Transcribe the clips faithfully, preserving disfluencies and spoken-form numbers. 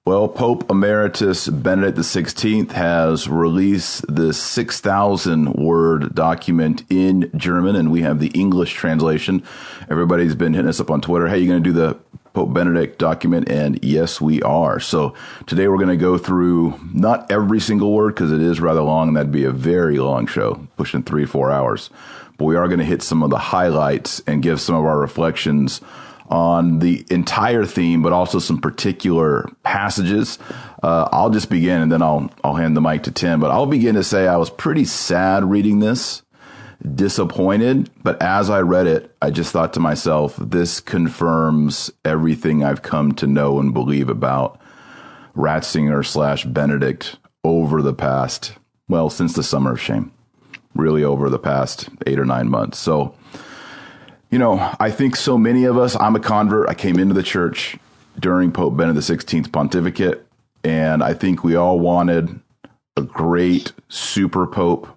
Well, Pope Emeritus Benedict the sixteenth has released this six thousand word document in German, and we have the English translation. Everybody's been hitting us up on Twitter. Hey, you going to do the Pope Benedict document? And yes, we are. So today we're going to go through not every single word because it is rather long, and that'd be a very long show, pushing three, four hours. But we are going to hit some of the highlights and give some of our reflections on the entire theme, but also some particular passages. Uh, I'll just begin and then I'll, I'll hand the mic to Tim, but I'll begin to say I was pretty sad reading this, disappointed. But as I read it, I just thought to myself, this confirms everything I've come to know and believe about Ratzinger slash Benedict over the past, well, since the Summer of Shame, really over the past eight or nine months. So, you know, I think so many of us, I'm a convert. I came into the church during Pope Benedict the sixteenth pontificate, and I think we all wanted a great super pope.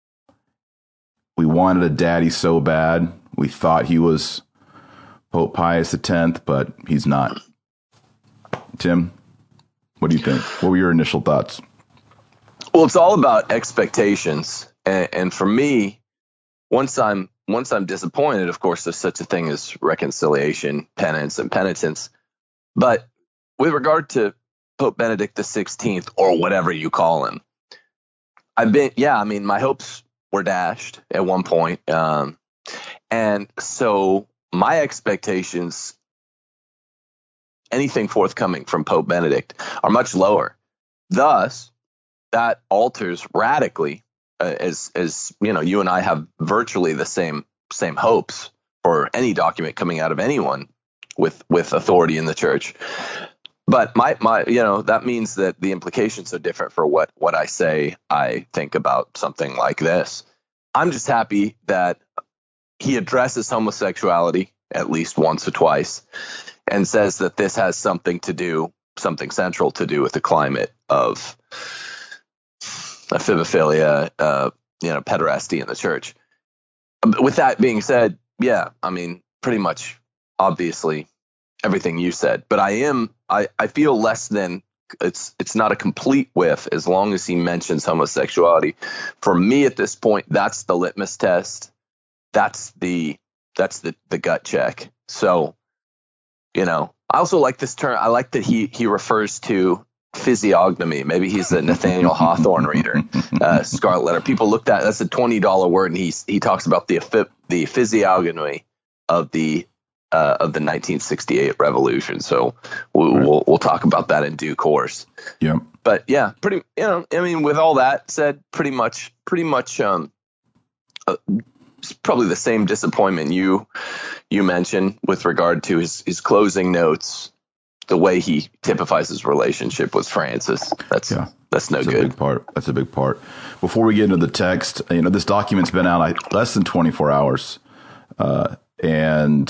We wanted a daddy so bad. We thought he was Pope Pius X, but he's not. Tim, what do you think? What were your initial thoughts? Well, it's all about expectations. And, and for me, once I'm Once I'm disappointed, of course, there's such a thing as reconciliation, penance, and penitence. But with regard to Pope Benedict the sixteenth, or whatever you call him, I've been, yeah, I mean, my hopes were dashed at one point. Um, and so my expectations, anything forthcoming from Pope Benedict, are much lower. Thus, that alters radically. Uh, as as you know, you and I have virtually the same same hopes for any document coming out of anyone with with authority in the church. But my my you know that means that the implications are different for what what I say I think about something like this. I'm just happy that he addresses homosexuality at least once or twice and says that this has something to do, something central to do with the climate of ephebophilia, uh, you know, pederasty in the church. With that being said, yeah, I mean, pretty much, obviously, everything you said. But I am, I, I feel less than, it's it's not a complete whiff as long as he mentions homosexuality. For me at this point, that's the litmus test. That's the, that's the, the gut check. So, you know, I also like this term. I like that he he refers to physiognomy. Maybe he's a Nathaniel Hawthorne reader. Uh, Scarlet Letter. People looked at, that's a twenty dollar word, and he he talks about the the physiognomy of the uh, of the nineteen sixty-eight revolution. So we'll, right. we'll we'll talk about that in due course. Yeah. But yeah, pretty. You know, I mean, with all that said, pretty much, pretty much, um, uh, it's probably the same disappointment you you mentioned with regard to his his closing notes. The way he typifies his relationship with Francis, that's yeah, that's no that's good. A big part. That's a big part. Before we get into the text, you know, this document's been out like less than twenty-four hours, uh, and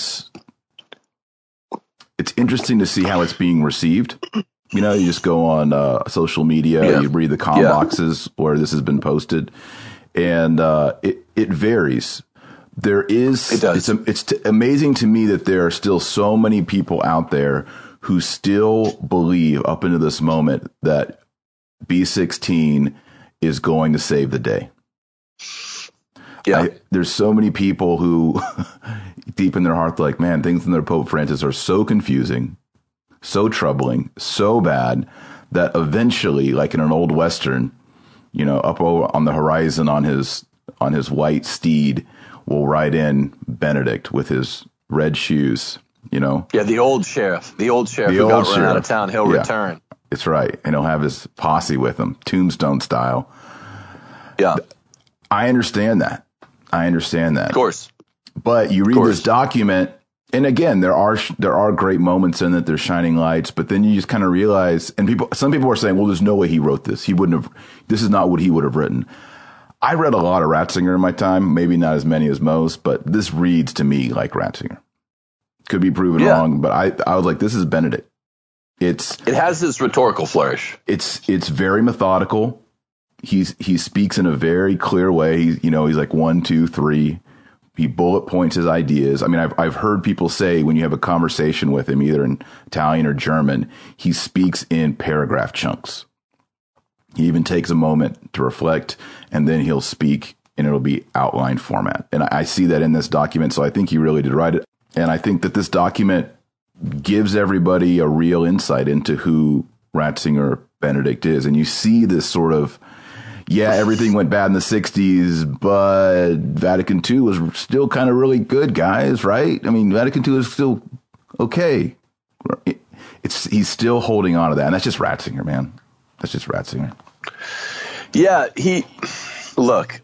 it's interesting to see how it's being received. You know, you just go on uh, social media, yeah. you read the com yeah. boxes where this has been posted, and uh, it it varies. There is it does. It's, it's t- amazing to me that there are still so many people out there who still believe up into this moment that B sixteen is going to save the day. Yeah. I, there's so many people who deep in their heart, they're like, man, things in their Pope Francis are so confusing, so troubling, so bad that eventually, like in an old Western, you know, up over on the horizon on his, on his white steed will ride in Benedict with his red shoes. You know, yeah, the old sheriff, the old sheriff the who old got run sheriff. out of town, he'll yeah, return. It's right. And he'll have his posse with him, Tombstone style. Yeah. I understand that. I understand that. Of course. But you read this document, and again, there are there are great moments in it. There's shining lights, but then you just kind of realize, and people, some people are saying, well, there's no way he wrote this. He wouldn't have, this is not what he would have written. I read a lot of Ratzinger in my time, maybe not as many as most, but this reads to me like Ratzinger. Could be proven yeah. wrong, but I I was like, this is Benedict. It's it has this rhetorical flourish. It's it's very methodical. He's he speaks in a very clear way. He's, you know, he's like one, two, three. He bullet points his ideas. I mean, I've I've heard people say when you have a conversation with him, either in Italian or German, he speaks in paragraph chunks. He even takes a moment to reflect, and then he'll speak, and it'll be outline format. And I, I see that in this document, so I think he really did write it. And I think that this document gives everybody a real insight into who Ratzinger Benedict is. And you see this sort of, yeah, everything went bad in the sixties, but Vatican two was still kind of really good, guys, right? I mean, Vatican two is still okay. It's he's still holding on to that. And that's just Ratzinger, man. That's just Ratzinger. Yeah, he, look,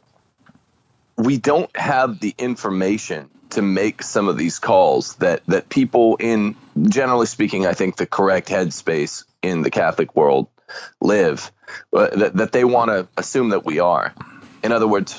we don't have the information to make some of these calls that, that people in, generally speaking, I think the correct headspace in the Catholic world live, uh, that, that they want to assume that we are. In other words,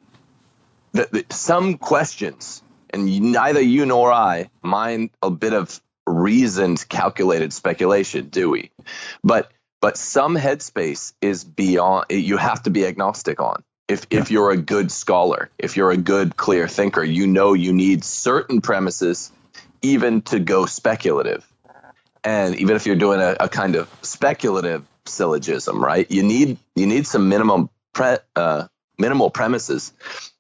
that, that some questions, and neither you nor I mind a bit of reasoned, calculated speculation, do we? But but some headspace is beyond, you have to be agnostic on. If if you're a good scholar, if you're a good, clear thinker, you know you need certain premises even to go speculative. And even if you're doing a, a kind of speculative syllogism, right, you need you need some minimum pre, uh, minimal premises.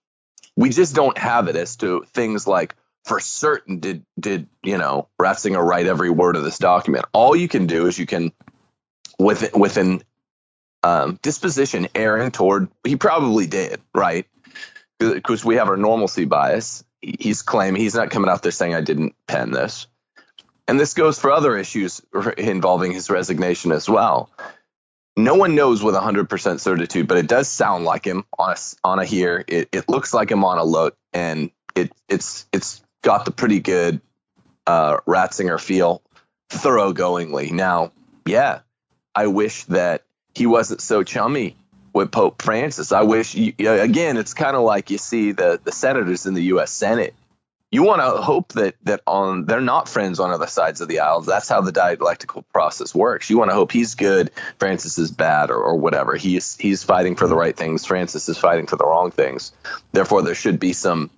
We just don't have it as to things like, for certain, did did you know Ratzinger write every word of this document? All you can do is you can, with with an um, disposition erring toward, he probably did, right? Because we have our normalcy bias. He's claiming, he's not coming out there saying I didn't pen this. And this goes for other issues involving his resignation as well. No one knows with one hundred percent certitude, but it does sound like him on a, on a here. It, it looks like him on a look, and it it's it's got the pretty good uh, Ratzinger feel, thoroughgoingly. Now, yeah, I wish that he wasn't so chummy with Pope Francis. I wish, you, again, it's kind of like you see the, the senators in the U S Senate. You want to hope that that on they're not friends on other sides of the aisle. That's how the dialectical process works. You want to hope he's good, Francis is bad, or, or whatever. He's he's fighting for the right things. Francis is fighting for the wrong things. Therefore, there should be some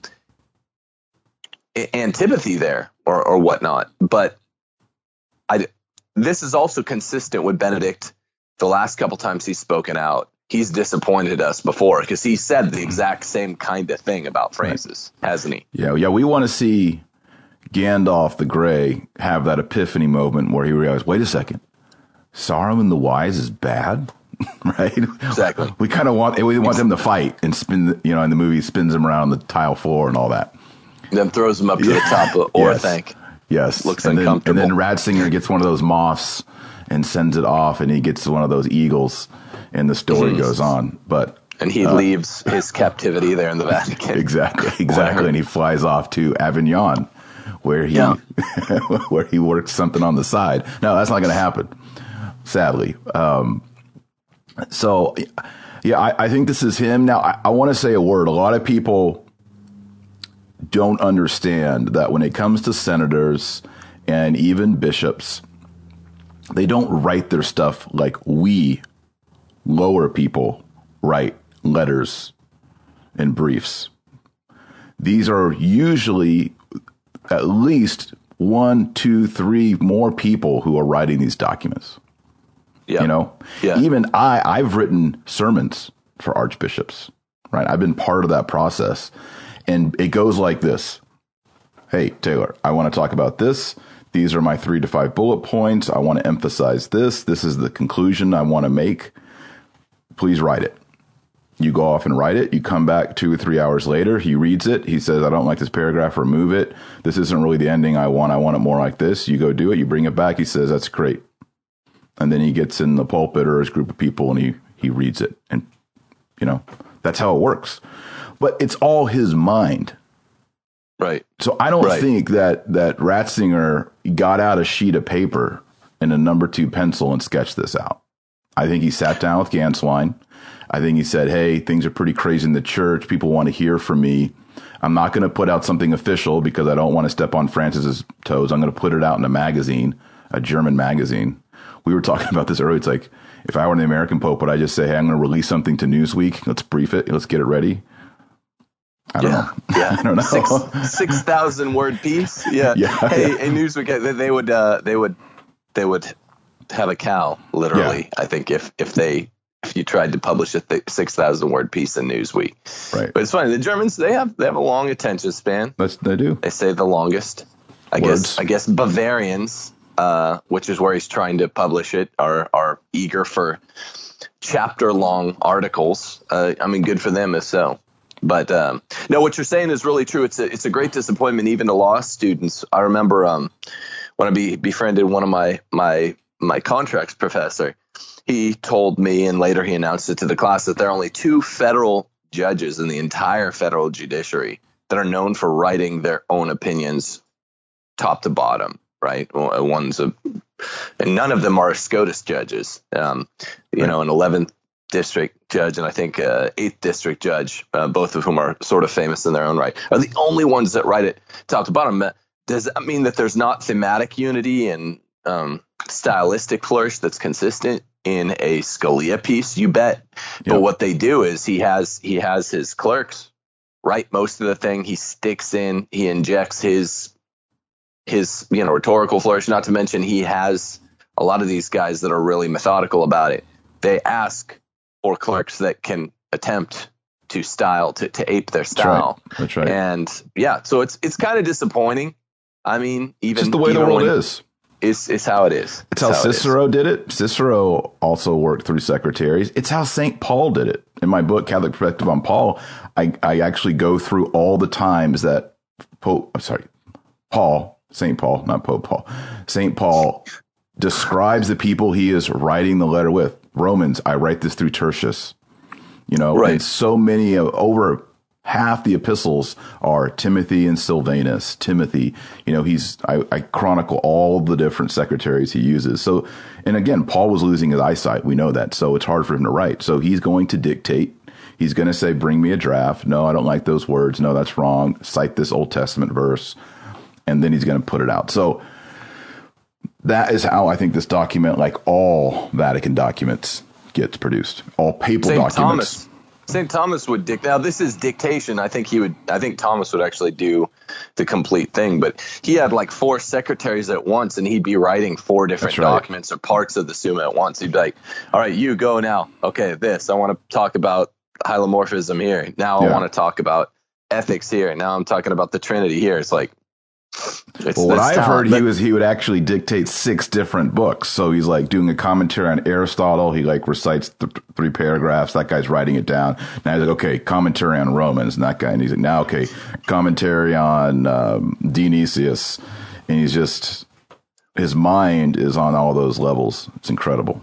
antipathy there, or or whatnot. But I this is also consistent with Benedict. The last couple times he's spoken out, he's disappointed us before, because he said the exact same kind of thing about Francis, right, hasn't he? Yeah, yeah. We want to see Gandalf the Grey have that epiphany moment where he realizes, wait a second, Saruman the Wise is bad, right? Exactly. We kind of want we want them to fight and spin. You know, in the movie, spins them around the tile floor and all that. Then throws them up to yeah. the top of Orthanc. Yes. Yes. Looks and uncomfortable. Then, and then Ratzinger gets one of those moths and sends it off, and he gets one of those eagles, and the story mm-hmm. goes on. But and he uh, leaves his captivity there in the Vatican. Exactly, exactly. And he flies off to Avignon, where he yeah. where he works something on the side. No, that's not going to happen, sadly. Um, so, yeah, I, I think this is him. Now, I, I want to say a word. A lot of people don't understand that when it comes to senators and even bishops, they don't write their stuff like we lower people write letters and briefs. These are usually at least one, two, three more people who are writing these documents. Yeah. You know, yeah. even I, I've written sermons for archbishops, right? I've been part of that process, and it goes like this. Hey, Taylor, I want to talk about this. These are my three to five bullet points. I want to emphasize this. This is the conclusion I want to make. Please write it. You go off and write it. You come back two or three hours later. He reads it. He says, I don't like this paragraph. Remove it. This isn't really the ending I want. I want it more like this. You go do it. You bring it back. He says, that's great. And then he gets in the pulpit or his group of people and he, he reads it. And, you know, that's how it works. But it's all his mind. Right. So I don't right. think that, that Ratzinger got out a sheet of paper and a number two pencil and sketched this out. I think he sat down with Ganswein. I think he said, hey, things are pretty crazy in the church. People want to hear from me. I'm not going to put out something official because I don't want to step on Francis's toes. I'm going to put it out in a magazine, a German magazine. We were talking about this earlier. It's like, if I were the American Pope, would I just say, hey, I'm going to release something to Newsweek. Let's brief it. Let's get it ready. I don't yeah, know. Yeah, I don't know. Six six thousand word piece. Yeah. Yeah. Hey, hey, Newsweek, they would uh, they would they would have a cow literally. Yeah. I think if if they if you tried to publish a th- six thousand word piece in Newsweek. Right. But it's funny. The Germans they have they have a long attention span. That's, they do. They say the longest. I Words. guess I guess Bavarians, uh, which is where he's trying to publish it, are are eager for chapter long articles. Uh, I mean, good for them if so. But um, no, what you're saying is really true. It's a it's a great disappointment even to law students. I remember um, when I be, befriended one of my my my contracts professor. He told me, and later he announced it to the class, that there are only two federal judges in the entire federal judiciary that are known for writing their own opinions top to bottom. Right, one's a, and none of them are SCOTUS judges. Um, you right. know, an eleventh district judge and I think uh, eighth district judge, uh, both of whom are sort of famous in their own right, are the only ones that write it top to bottom. Does that mean that there's not thematic unity and um, stylistic flourish that's consistent in a Scalia piece? You bet. Yep. But what they do is he has he has his clerks write most of the thing. He sticks in, he injects his his you know rhetorical flourish. Not to mention he has a lot of these guys that are really methodical about it. They ask or clerks that can attempt to style to, to ape their style. That's right. That's right. And yeah, so it's it's kind of disappointing. I mean, even just the way the world when, is. It's, it's how it is. It's, it's how, how Cicero it did it. Cicero also worked through secretaries. It's how Saint Paul did it. In my book, Catholic Perspective on Paul, I, I actually go through all the times that Pope, I'm sorry, Paul, Saint Paul, not Pope Paul, Saint Paul describes the people he is writing the letter with. Romans, I write this through Tertius. You know, right. And so many of over half the epistles are Timothy and Silvanus. Timothy, you know, he's I, I chronicle all the different secretaries he uses. So, and again, Paul was losing his eyesight. We know that. So it's hard for him to write. So he's going to dictate. He's going to say, bring me a draft. No, I don't like those words. No, that's wrong. Cite this Old Testament verse. And then he's going to put it out. So that is how I think this document, like all Vatican documents, gets produced. All papal Saint documents. Thomas. Saint Thomas would dict. Now this is dictation. I think he would. I think Thomas would actually do the complete thing. But he had like four secretaries at once, and he'd be writing four different That's right. documents or parts of the Summa at once. He'd be like, "All right, you go now. Okay, this. I want to talk about hylomorphism here. Now Yeah. I want to talk about ethics here. Now I'm talking about the Trinity here." It's like. It's, Well, what it's I've talent, heard, but- he was he would actually dictate six different books. So he's like doing a commentary on Aristotle. He like recites th- three paragraphs. That guy's writing it down. Now he's like, okay, commentary on Romans. And that guy, and he's like, now okay, commentary on um, Dionysius. And he's just his mind is on all those levels. It's incredible.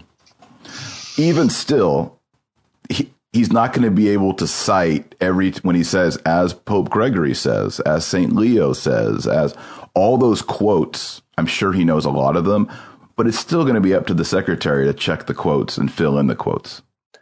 Even still, he. He's not going to be able to cite every, when he says, as Pope Gregory says, as Saint Leo says, as all those quotes. I'm sure he knows a lot of them, but it's still going to be up to the secretary to check the quotes and fill in the quotes.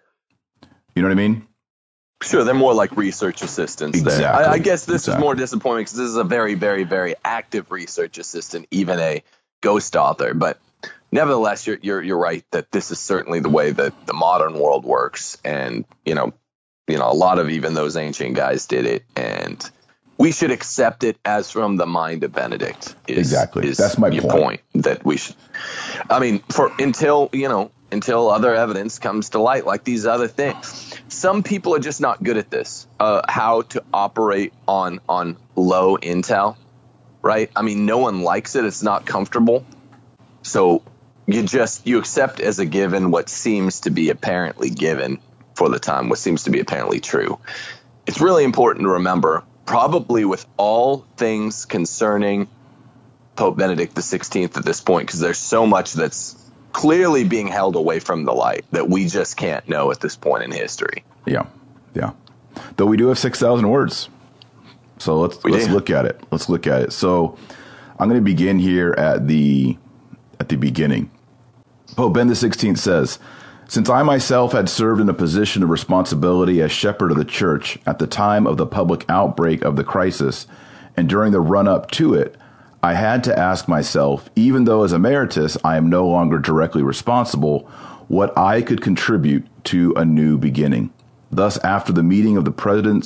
You know what I mean? Sure, they're more like research assistants Exactly. there. I, I guess this Exactly. is more disappointing because this is a very, very, very active research assistant, even a ghost author. But nevertheless, you're you're you're right that this is certainly the way that the modern world works, and you know, you know, a lot of even those ancient guys did it, and we should accept it as from the mind of Benedict. Is, Exactly. is That's my your point. point. That we should. I mean, for until you know, until other evidence comes to light, like these other things. Some people are just not good at this. Uh, how to operate on on low intel, right? I mean, no one likes it. It's not comfortable. So you just you accept as a given what seems to be apparently given for the time, what seems to be apparently true. It's really important to remember, probably with all things concerning Pope Benedict the sixteenth at this point, because there's so much that's clearly being held away from the light that we just can't know at this point in history. Yeah. Yeah. Though we do have six thousand words. So let's, We let's do. look at it. Let's look at it. So I'm going to begin here at the, at the beginning. Pope Ben the sixteenth says, since I myself had served in a position of responsibility as shepherd of the church at the time of the public outbreak of the crisis and during the run-up to it, I had to ask myself, even though as emeritus I am no longer directly responsible, what I could contribute to a new beginning. Thus, after the meeting of the presidents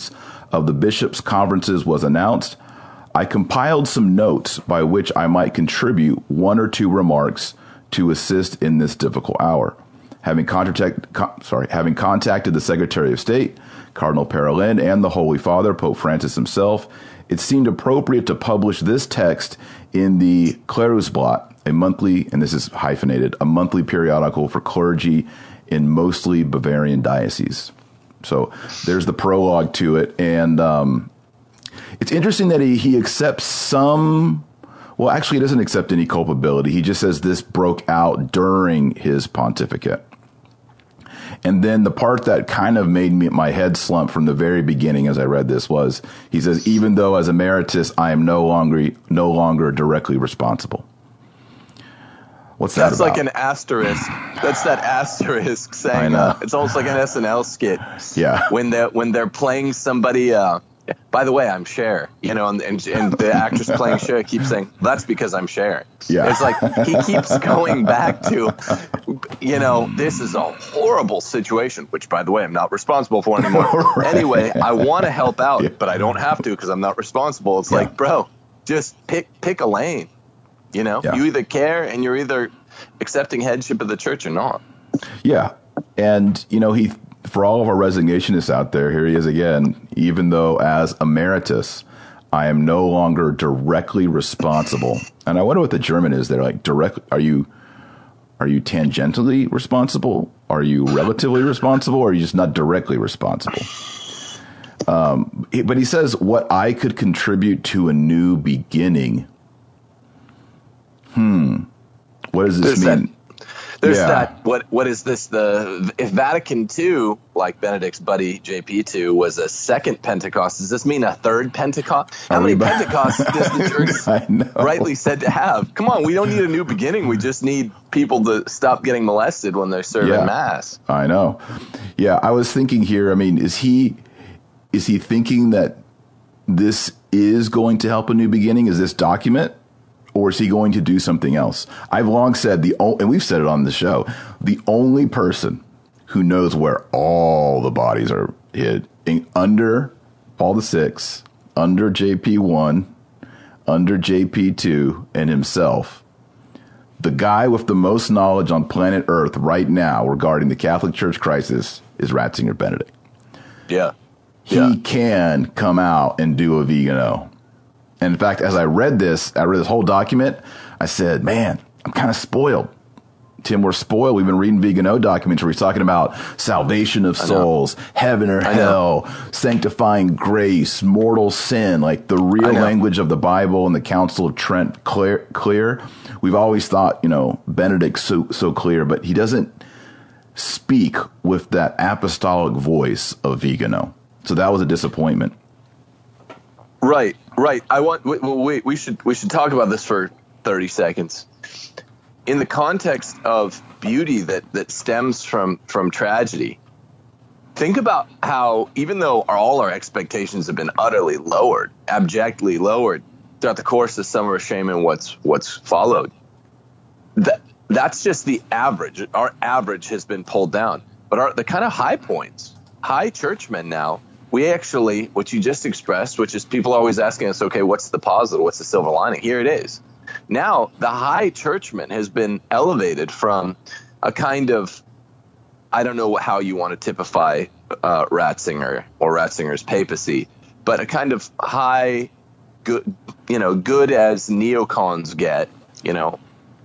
of the bishops' conferences was announced, I compiled some notes by which I might contribute one or two remarks to assist in this difficult hour. Having contact, con, sorry, having contacted the Secretary of State, Cardinal Parolin, and the Holy Father, Pope Francis himself, it seemed appropriate to publish this text in the Klerusblatt, a monthly, and this is hyphenated, a monthly periodical for clergy in mostly Bavarian dioceses. So there's the prologue to it, and um, it's interesting that he, he accepts some, well, actually he doesn't accept any culpability. He just says this broke out during his pontificate. And then the part that kind of made me my head slump from the very beginning as I read this was, he says, even though as emeritus I am no longer no longer directly responsible. What's that That's about? like an asterisk. That's that asterisk saying, uh, it's almost like an S N L skit. Yeah. When they're, when they're playing somebody, uh, by the way, I'm Cher, you know, and, and, and the actress playing Cher keeps saying, that's because I'm Cher. Yeah. It's like he keeps going back to, you know, this is a horrible situation, which, by the way, I'm not responsible for anymore. Right. Anyway, I want to help out, yeah. but I don't have to because I'm not responsible. It's yeah. like, bro, just pick pick a lane. You know, yeah. you either care and you're either accepting headship of the church or not. Yeah. And, you know, he, for all of our resignationists out there, here he is again, even though as emeritus, I am no longer directly responsible. And I wonder what the German is there. Like, direct, are you, are you tangentially responsible? Are you relatively responsible? Or are you just not directly responsible? Um, but he says what I could contribute to a new beginning. Hmm. What does this There's mean? That, there's yeah. that. What What is this? The if Vatican two, like Benedict's buddy J P two, was a second Pentecost, does this mean a third Pentecost? How Are many we Pentecosts does the church rightly said to have? Come on, we don't need a new beginning. We just need people to stop getting molested when they're serving yeah. mass. I know. Yeah, I was thinking here. I mean, is he is he thinking that this is going to help a new beginning? Is this document? Or is he going to do something else? I've long said, the o- and we've said it on the show, the only person who knows where all the bodies are hid, in, under Paul the Sixth, under J P one, under J P two, and himself, the guy with the most knowledge on planet Earth right now regarding the Catholic Church crisis is Ratzinger Benedict. Yeah. He yeah. can come out and do a Vigano. And in fact, as I read this, I read this whole document, I said, man, I'm kind of spoiled. Tim, we're spoiled. We've been reading Vigano documents where he's talking about salvation of souls, heaven or hell, sanctifying grace, mortal sin, like the real language of the Bible and the Council of Trent clear. clear. We've always thought, you know, Benedict's so, so clear, but he doesn't speak with that apostolic voice of Vigano. So that was a disappointment. Right, right. I want we, we we should we should talk about this for thirty seconds. In the context of beauty that, that stems from, from tragedy, think about how even though our, all our expectations have been utterly lowered, abjectly lowered throughout the course of Summer of Shame and what's what's followed, that that's just the average. Our average has been pulled down, but our the kind of high points, high churchmen now. We actually, what you just expressed, which is people always asking us, okay, what's the positive? What's the silver lining? Here it is. Now, the high churchman has been elevated from a kind of, I don't know how you want to typify uh, Ratzinger or Ratzinger's papacy, but a kind of high, good, you know, good as neocons get, you know,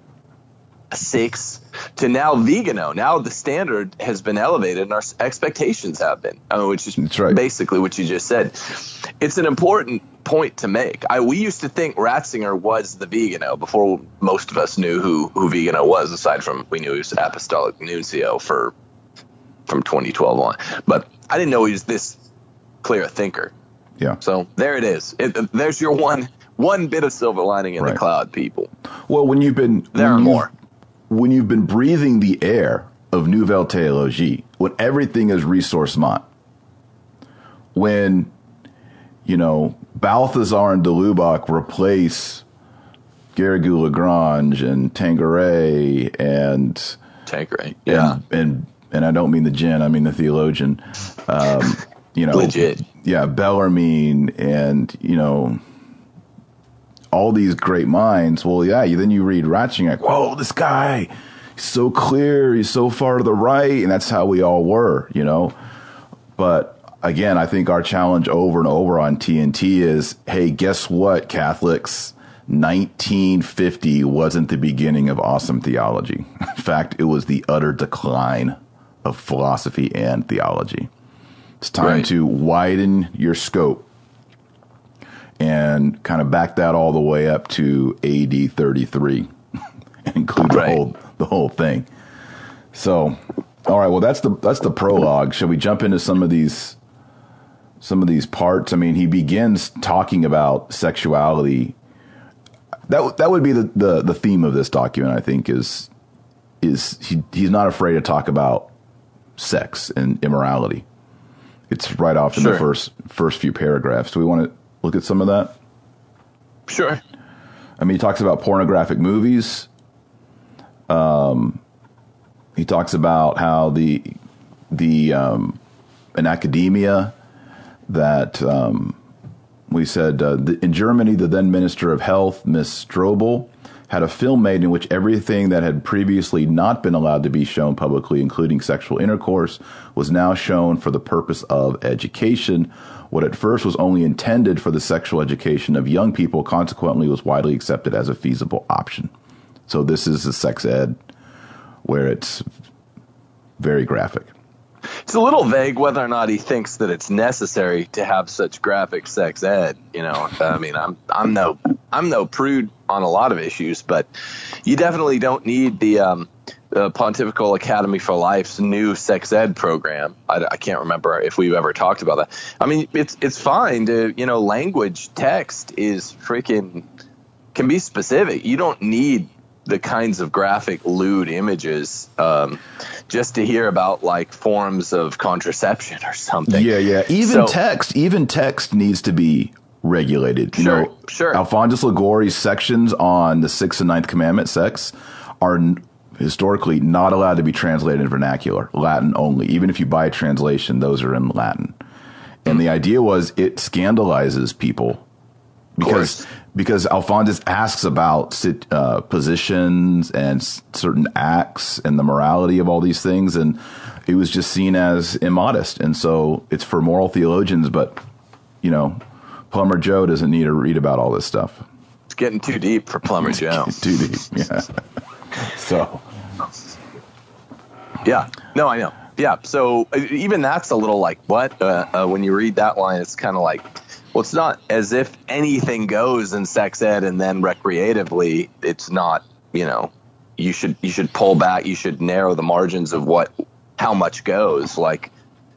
a six, to now Vigano. Now the standard has been elevated and our expectations have been, I mean, which is right. basically what you just said. It's an important point to make. I, we used to think Ratzinger was the Vigano before most of us knew who, who Vigano was, aside from we knew he was Apostolic Nuncio for from twenty twelve on. But I didn't know he was this clear a thinker. Yeah. So there it is. It, there's your one one bit of silver lining in right. the cloud, people. Well, when you've been there are more. When you've been breathing the air of Nouvelle Théologie, when everything is ressourcement, when, you know, Balthazar and de Lubac replace Garrigou Lagrange and Tanqueray and Tanqueray, yeah, and, and and I don't mean the gin, I mean the theologian. Um, you know, legit. Yeah, Bellarmine and, you know, all these great minds. Well, yeah, you, then you read Ratzinger, whoa, this guy, he's so clear, he's so far to the right, and that's how we all were, you know. But again, I think our challenge over and over on T N T is, hey, guess what, Catholics? nineteen fifty wasn't the beginning of awesome theology. In fact, it was the utter decline of philosophy and theology. It's time right. to widen your scope and kind of back that all the way up to A D thirty-three and include the right. whole the whole thing. So, all right, well that's the that's the prologue. Shall we jump into some of these some of these parts? I mean, he begins talking about sexuality. That that would be the, the, the theme of this document, I think, is is he he's not afraid to talk about sex and immorality. It's right off in sure. the first first few paragraphs. Do we want to look at some of that? Sure. I mean, he talks about pornographic movies. Um, he talks about how the the um, in academia that um, we said uh, the, in Germany, the then Minister of Health, Miss Strobel, had a film made in which everything that had previously not been allowed to be shown publicly, including sexual intercourse, was now shown for the purpose of education. What at first was only intended for the sexual education of young people consequently was widely accepted as a feasible option. So this is a sex ed where it's very graphic. It's a little vague whether or not he thinks that it's necessary to have such graphic sex ed. You know, I mean, I'm I'm no I'm no prude on a lot of issues, but you definitely don't need the, um, the Pontifical Academy for Life's new sex ed program. I, I can't remember if we've ever talked about that. I mean, it's it's fine to, you know, language text is freaking can be specific. You don't need the kinds of graphic lewd images um, just to hear about like forms of contraception or something. Yeah, yeah. Even so, text, even text needs to be regulated. You sure, know, sure. Alphonsus Liguori's sections on the sixth and ninth commandment, sex, are n- historically not allowed to be translated in vernacular, Latin only. Even if you buy a translation, those are in Latin. And the idea was it scandalizes people. Because because Alphonsus asks about uh, positions and s- certain acts and the morality of all these things, and it was just seen as immodest. And so it's for moral theologians, but, you know, Plumber Joe doesn't need to read about all this stuff. It's getting too deep for Plumber Joe. Too deep, yeah. So. Yeah, no, I know. Yeah, so even that's a little like, what? Uh, uh, when you read that line, it's kind of like, well, it's not as if anything goes in sex ed and then recreatively, it's not, you know, you should you should pull back. You should narrow the margins of what how much goes. Like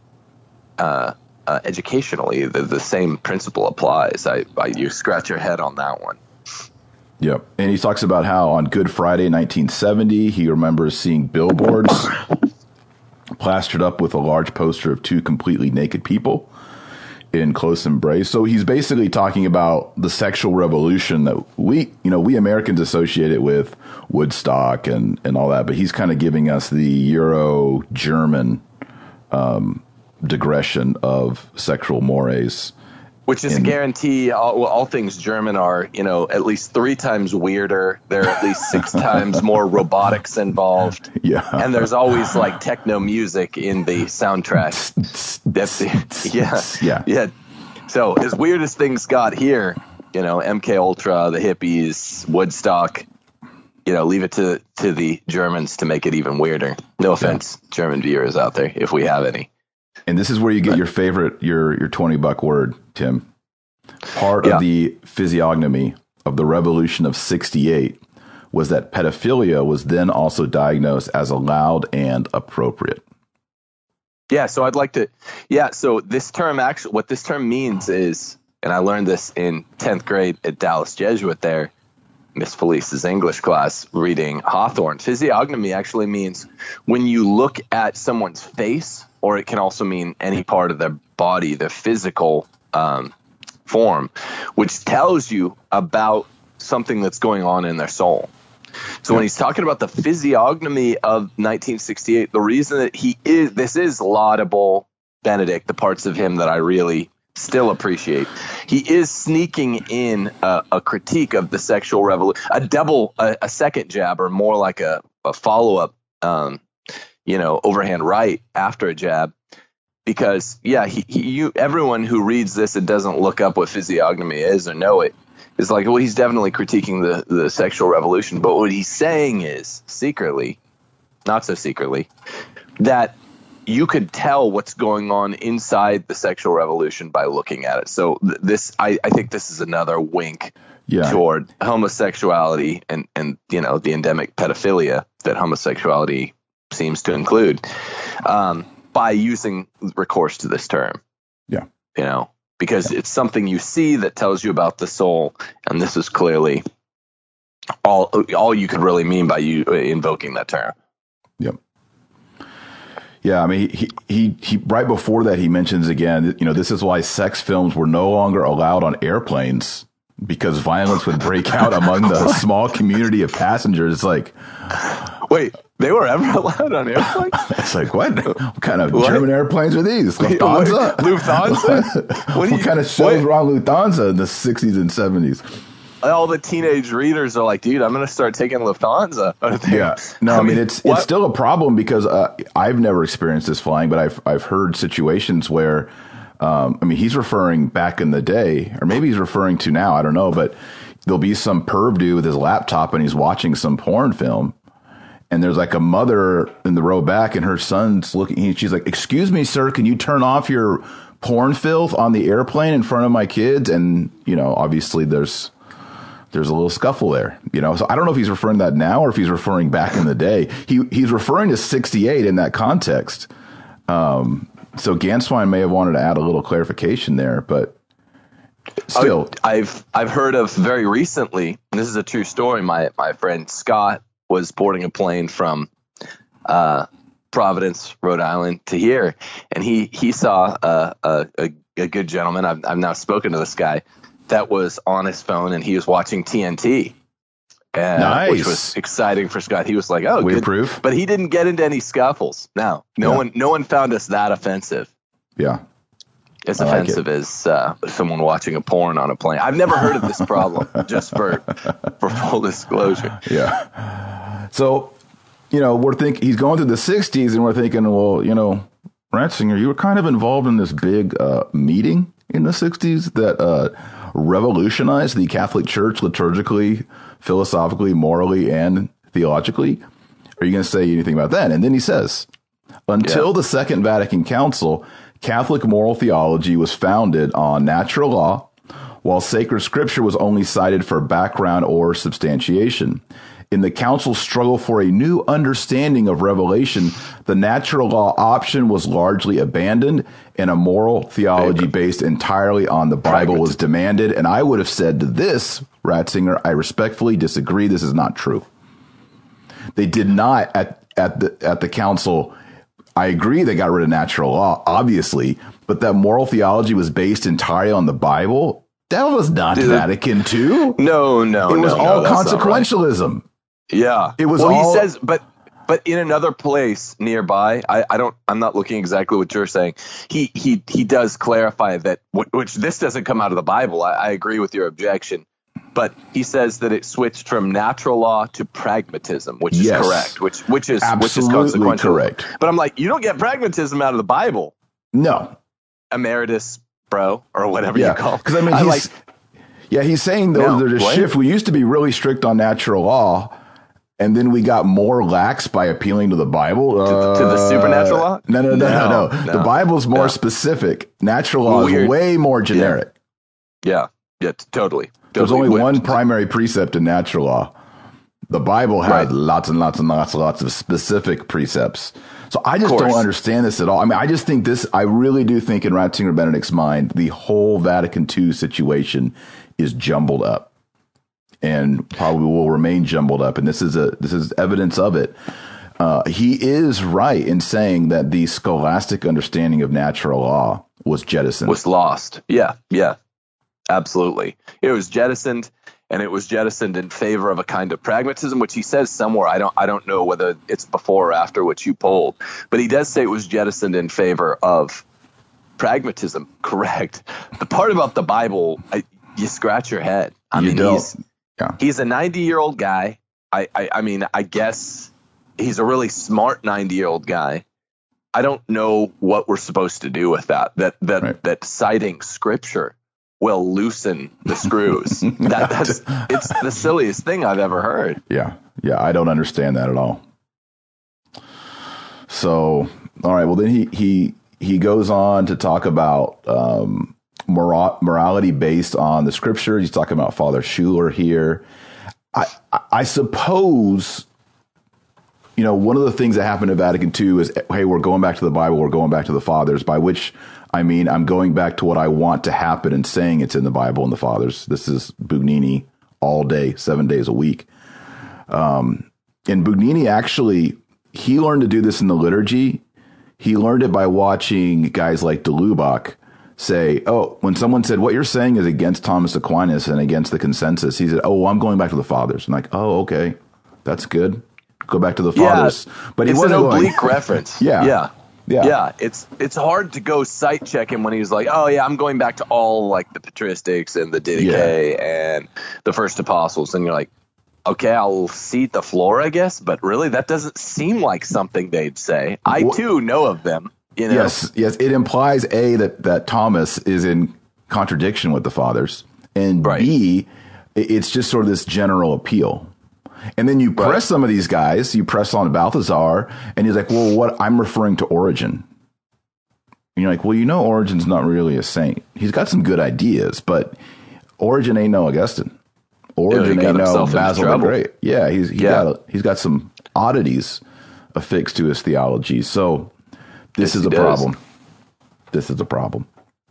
uh, uh, educationally, the, the same principle applies. I, I you scratch your head on that one. Yep. And he talks about how on Good Friday, nineteen seventy, he remembers seeing billboards plastered up with a large poster of two completely naked people in close embrace. So he's basically talking about the sexual revolution that we, you know, we Americans associate it with Woodstock and, and all that, but he's kind of giving us the Euro-German um, digression of sexual mores. Which is in, a guarantee. All, all things German are, you know, at least three times weirder. There are at least six times more robotics involved. Yeah. And there's always like techno music in the soundtrack. That's the, yeah. Yeah. Yeah. So as weird as things got here, you know, M K Ultra, the hippies, Woodstock, you know, leave it to, to the Germans to make it even weirder. No offense, yeah. German viewers out there, if we have any. And this is where you get your favorite, your your twenty buck word, Tim. Part yeah. of the physiognomy of the revolution of sixty-eight was that pedophilia was then also diagnosed as allowed and appropriate. Yeah, so I'd like to, yeah, so this term actually, what this term means is, and I learned this in tenth grade at Dallas Jesuit there, Miss Felice's English class, reading Hawthorne. Physiognomy actually means when you look at someone's face, or it can also mean any part of their body, the physical um, form, which tells you about something that's going on in their soul. So when he's talking about the physiognomy of nineteen sixty-eight, the reason that he is, this is laudable, Benedict, the parts of him that I really still appreciate. He is sneaking in a, a critique of the sexual revolution, a double, a, a second jab, or more like a, a follow-up, um, you know, overhand right after a jab. Because, yeah, he, he, you, everyone who reads this and doesn't look up what physiognomy is or know it is like, well, he's definitely critiquing the, the sexual revolution. But what he's saying is, secretly, not so secretly, that you could tell what's going on inside the sexual revolution by looking at it. So th- this, I, I think this is another wink yeah. toward homosexuality and, and, you know, the endemic pedophilia that homosexuality seems to include, um, by using recourse to this term. Yeah. You know, because yeah. it's something you see that tells you about the soul. And this is clearly all, all you could really mean by you invoking that term. Yep. Yeah, I mean, he, he, he, right before that, he mentions again, you know, this is why sex films were no longer allowed on airplanes, because violence would break out among the small community of passengers. It's like, wait, they were ever allowed on airplanes? It's like, what? What kind of what? German airplanes are these? Lufthansa? Lufthansa? What, what kind of shows were on Lufthansa in the sixties and seventies? All the teenage readers are like, dude, I'm going to start taking Lufthansa. Yeah. No, I, I mean, mean, it's what? it's still a problem because uh, I've never experienced this flying, but I've I've heard situations where, um, I mean, he's referring back in the day, or maybe he's referring to now, I don't know, but there'll be some perv dude with his laptop and he's watching some porn film. And there's like a mother in the row back and her son's looking, she's like, excuse me, sir, can you turn off your porn filth on the airplane in front of my kids? And, you know, obviously there's, there's a little scuffle there, you know, so I don't know if he's referring to that now or if he's referring back in the day. He he's referring to sixty-eight in that context. Um, so Ganswein may have wanted to add a little clarification there, but still, I've I've heard of very recently. And this is a true story. My my friend Scott was boarding a plane from uh, Providence, Rhode Island, to here, and he he saw a a, a, a good gentleman. I've I've now spoken to this guy that was on his phone, and he was watching T N T, uh, nice. Which was exciting for Scott. He was like, "Oh, we good." approve. But he didn't get into any scuffles. No, no yeah. one, no one found us that offensive. Yeah, as offensive like as uh, someone watching a porn on a plane. I've never heard of this problem. Just for for full disclosure. Yeah. So, you know, we're thinking he's going through the sixties, and we're thinking, well, you know, Ratzinger, you were kind of involved in this big uh, meeting in the sixties that uh, revolutionized the Catholic Church liturgically, philosophically, morally, and theologically. Are you going to say anything about that? And then he says, until yeah. the Second Vatican Council, Catholic moral theology was founded on natural law, while sacred scripture was only cited for background or substantiation. In the council's struggle for a new understanding of revelation, the natural law option was largely abandoned, and a moral theology based entirely on the Bible was demanded. And I would have said to this, Ratzinger, I respectfully disagree. This is not true. They did not at at the at the council. I agree they got rid of natural law, obviously, but that moral theology was based entirely on the Bible. That was not Dude, Vatican two. No, no, it was no, all no, consequentialism. Right. Yeah, it was. Well, all, he says, but but in another place nearby, I, I don't. I'm not looking exactly what you're saying. He he he does clarify that, which this doesn't come out of the Bible. I, I agree with your objection, but he says that it switched from natural law to pragmatism, which yes. is correct. Which which is Absolutely which is consequential. Correct. But I'm like, you don't get pragmatism out of the Bible. No, emeritus bro or whatever yeah. you call it. Because I mean, I he's, like. Yeah, he's saying though no, there's a what? shift. We used to be really strict on natural law. And then we got more lax by appealing to the Bible. Uh, to, to the supernatural law? No, no, no, no, no. no. The Bible's more no. specific. Natural law Weird. is way more generic. Yeah, yeah, yeah t- totally. There's totally. only one primary precept in natural law. The Bible has right. lots and lots and lots and lots of specific precepts. So I just don't understand this at all. I mean, I just think this, I really do think in Ratzinger Benedict's mind, the whole Vatican two situation is jumbled up. And probably will remain jumbled up, and this is a this is evidence of it. Uh, he is right in saying that the scholastic understanding of natural law was jettisoned, was lost. Yeah, yeah, absolutely. It was jettisoned, and it was jettisoned in favor of a kind of pragmatism, which he says somewhere. I don't I don't know whether it's before or after which you polled, but he does say it was jettisoned in favor of pragmatism, correct. The part about the Bible, I, you scratch your head. I You mean, don't. he's Yeah. he's a ninety-year-old guy. I, I, I mean, I guess he's a really smart ninety-year-old guy. I don't know what we're supposed to do with that. That that Right. that citing scripture will loosen the screws. that that's it's the silliest thing I've ever heard. Yeah. Yeah. I don't understand that at all. So, all right. Well, then he, he, he goes on to talk about, um, mora- morality based on the scripture. He's talking about Father Schuler here. I, I, I suppose, you know, one of the things that happened at Vatican two is, hey, we're going back to the Bible. We're going back to the fathers, by which I mean, I'm going back to what I want to happen and saying it's in the Bible and the fathers. This is Bugnini all day, seven days a week. Um, and Bugnini actually, he learned to do this in the liturgy. He learned it by watching guys like de Lubac say, oh, when someone said, what you're saying is against Thomas Aquinas and against the consensus, he said, oh, well, I'm going back to the fathers. And like, oh, okay, that's good. Go back to the fathers. Yeah, but he it's wasn't an oblique going, reference. Yeah. Yeah. Yeah. Yeah. It's it's hard to go sight check him when he's like, oh, yeah, I'm going back to all like the patristics and the Didache yeah. and the first apostles. And you're like, okay, I'll cede the floor, I guess. But really, that doesn't seem like something they'd say. I, well, too, know of them. You know? Yes. Yes. It implies, A, that, that Thomas is in contradiction with the fathers. And right. B, it's just sort of this general appeal. And then you press right. some of these guys, you press on Balthazar, and he's like, well, what? I'm referring to Origen. And you're like, well, you know, Origen's not really a saint. He's got some good ideas, but Origen ain't no Augustine. Origen yeah, ain't no Basil the Great. Yeah, he's he yeah. got a, he's got some oddities affixed to his theology. So this yes, is a does. problem. This is a problem.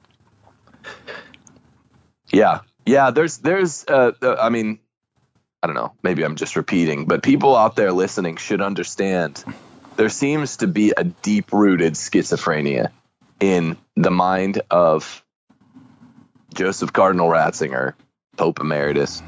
Yeah, yeah. There's there's uh, I mean. I don't know, maybe I'm just repeating, but people out there listening should understand there seems to be a deep-rooted schizophrenia in the mind of Joseph Cardinal Ratzinger, Pope Emeritus,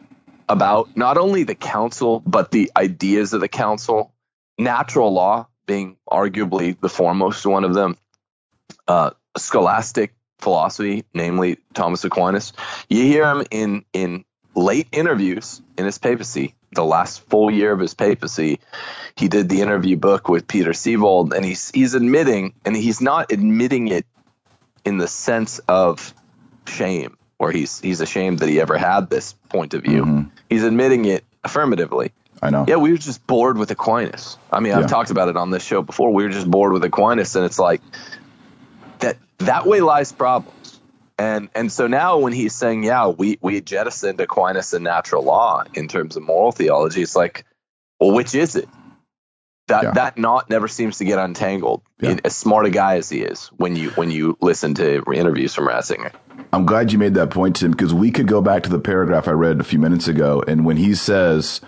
about not only the council, but the ideas of the council, natural law being arguably the foremost one of them, uh, scholastic philosophy, namely Thomas Aquinas. You hear him in in late interviews in his papacy, the last full year of his papacy. He did the interview book with Peter Sievold, and he's he's admitting, and he's not admitting it in the sense of shame, or he's he's ashamed that he ever had this point of view. Mm-hmm. He's admitting it affirmatively. I know. Yeah, we were just bored with Aquinas. I mean, I've yeah. talked about it on this show before. We were just bored with Aquinas, and it's like that that way lies problems. And and so now when he's saying, yeah, we, we jettisoned Aquinas and natural law in terms of moral theology, it's like, well, which is it? That yeah. that knot never seems to get untangled. Yeah. As smart a guy as he is, when you when you listen to interviews from Ratzinger. I'm glad you made that point, Tim, because we could go back to the paragraph I read a few minutes ago, and when he says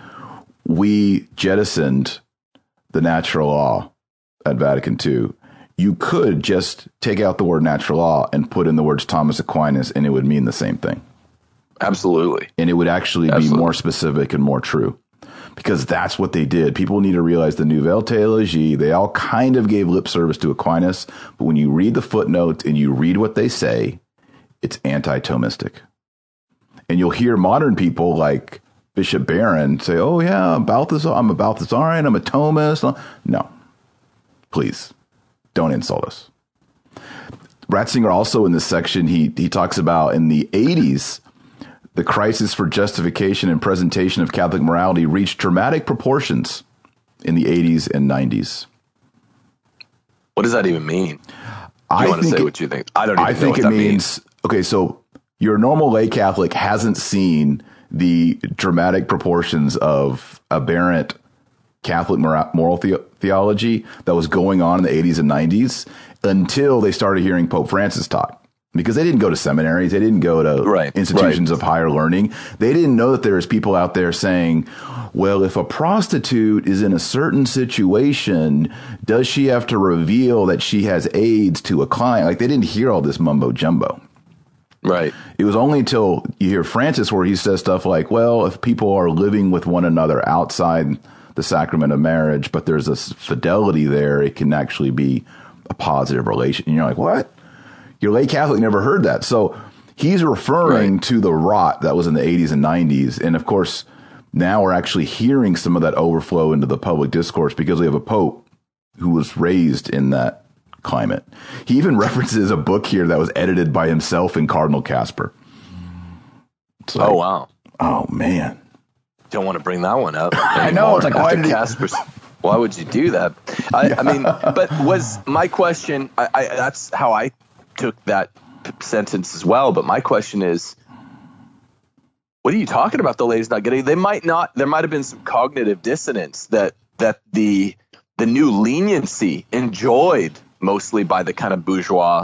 we jettisoned the natural law at Vatican two, you could just take out the word natural law and put in the words Thomas Aquinas, and it would mean the same thing. Absolutely. And it would actually Absolutely. be more specific and more true, because that's what they did. People need to realize the Nouvelle Théologie, they all kind of gave lip service to Aquinas, but when you read the footnotes and you read what they say, it's anti-Thomistic. And you'll hear modern people like Bishop Barron say, oh, yeah, Balthazar, I'm a Balthazarian, I'm a Thomist. No, please. Don't insult us. Ratzinger also in this section, he he talks about in the eighties, the crisis for justification and presentation of Catholic morality reached dramatic proportions in the eighties and nineties. What does that even mean? Do you I want to say it, what you think? I don't even I know think what it that means, means. Okay, so your normal lay Catholic hasn't seen the dramatic proportions of aberrant Catholic moral the- theology that was going on in the eighties and nineties until they started hearing Pope Francis talk, because they didn't go to seminaries. They didn't go to right, institutions right. of higher learning. They didn't know that there was people out there saying, well, if a prostitute is in a certain situation, does she have to reveal that she has AIDS to a client? Like, they didn't hear all this mumbo jumbo. Right. It was only until you hear Francis where he says stuff like, well, if people are living with one another outside the sacrament of marriage, but there's a fidelity there, it can actually be a positive relation. And you're like, what? Your lay Catholic never heard that. So he's referring right. to the rot that was in the eighties and nineties. And of course, now we're actually hearing some of that overflow into the public discourse because we have a pope who was raised in that climate. He even references a book here that was edited by himself and Cardinal Casper. Like, oh, wow. Oh, man. Don't want to bring that one up. I know. It's like, why did Casper's, why would you do that? I, yeah. I mean, but was my question, I, I, that's how I took that sentence as well. But my question is, what are you talking about? The ladies not getting, they might not, there might have been some cognitive dissonance that, that the, the new leniency enjoyed mostly by the kind of bourgeois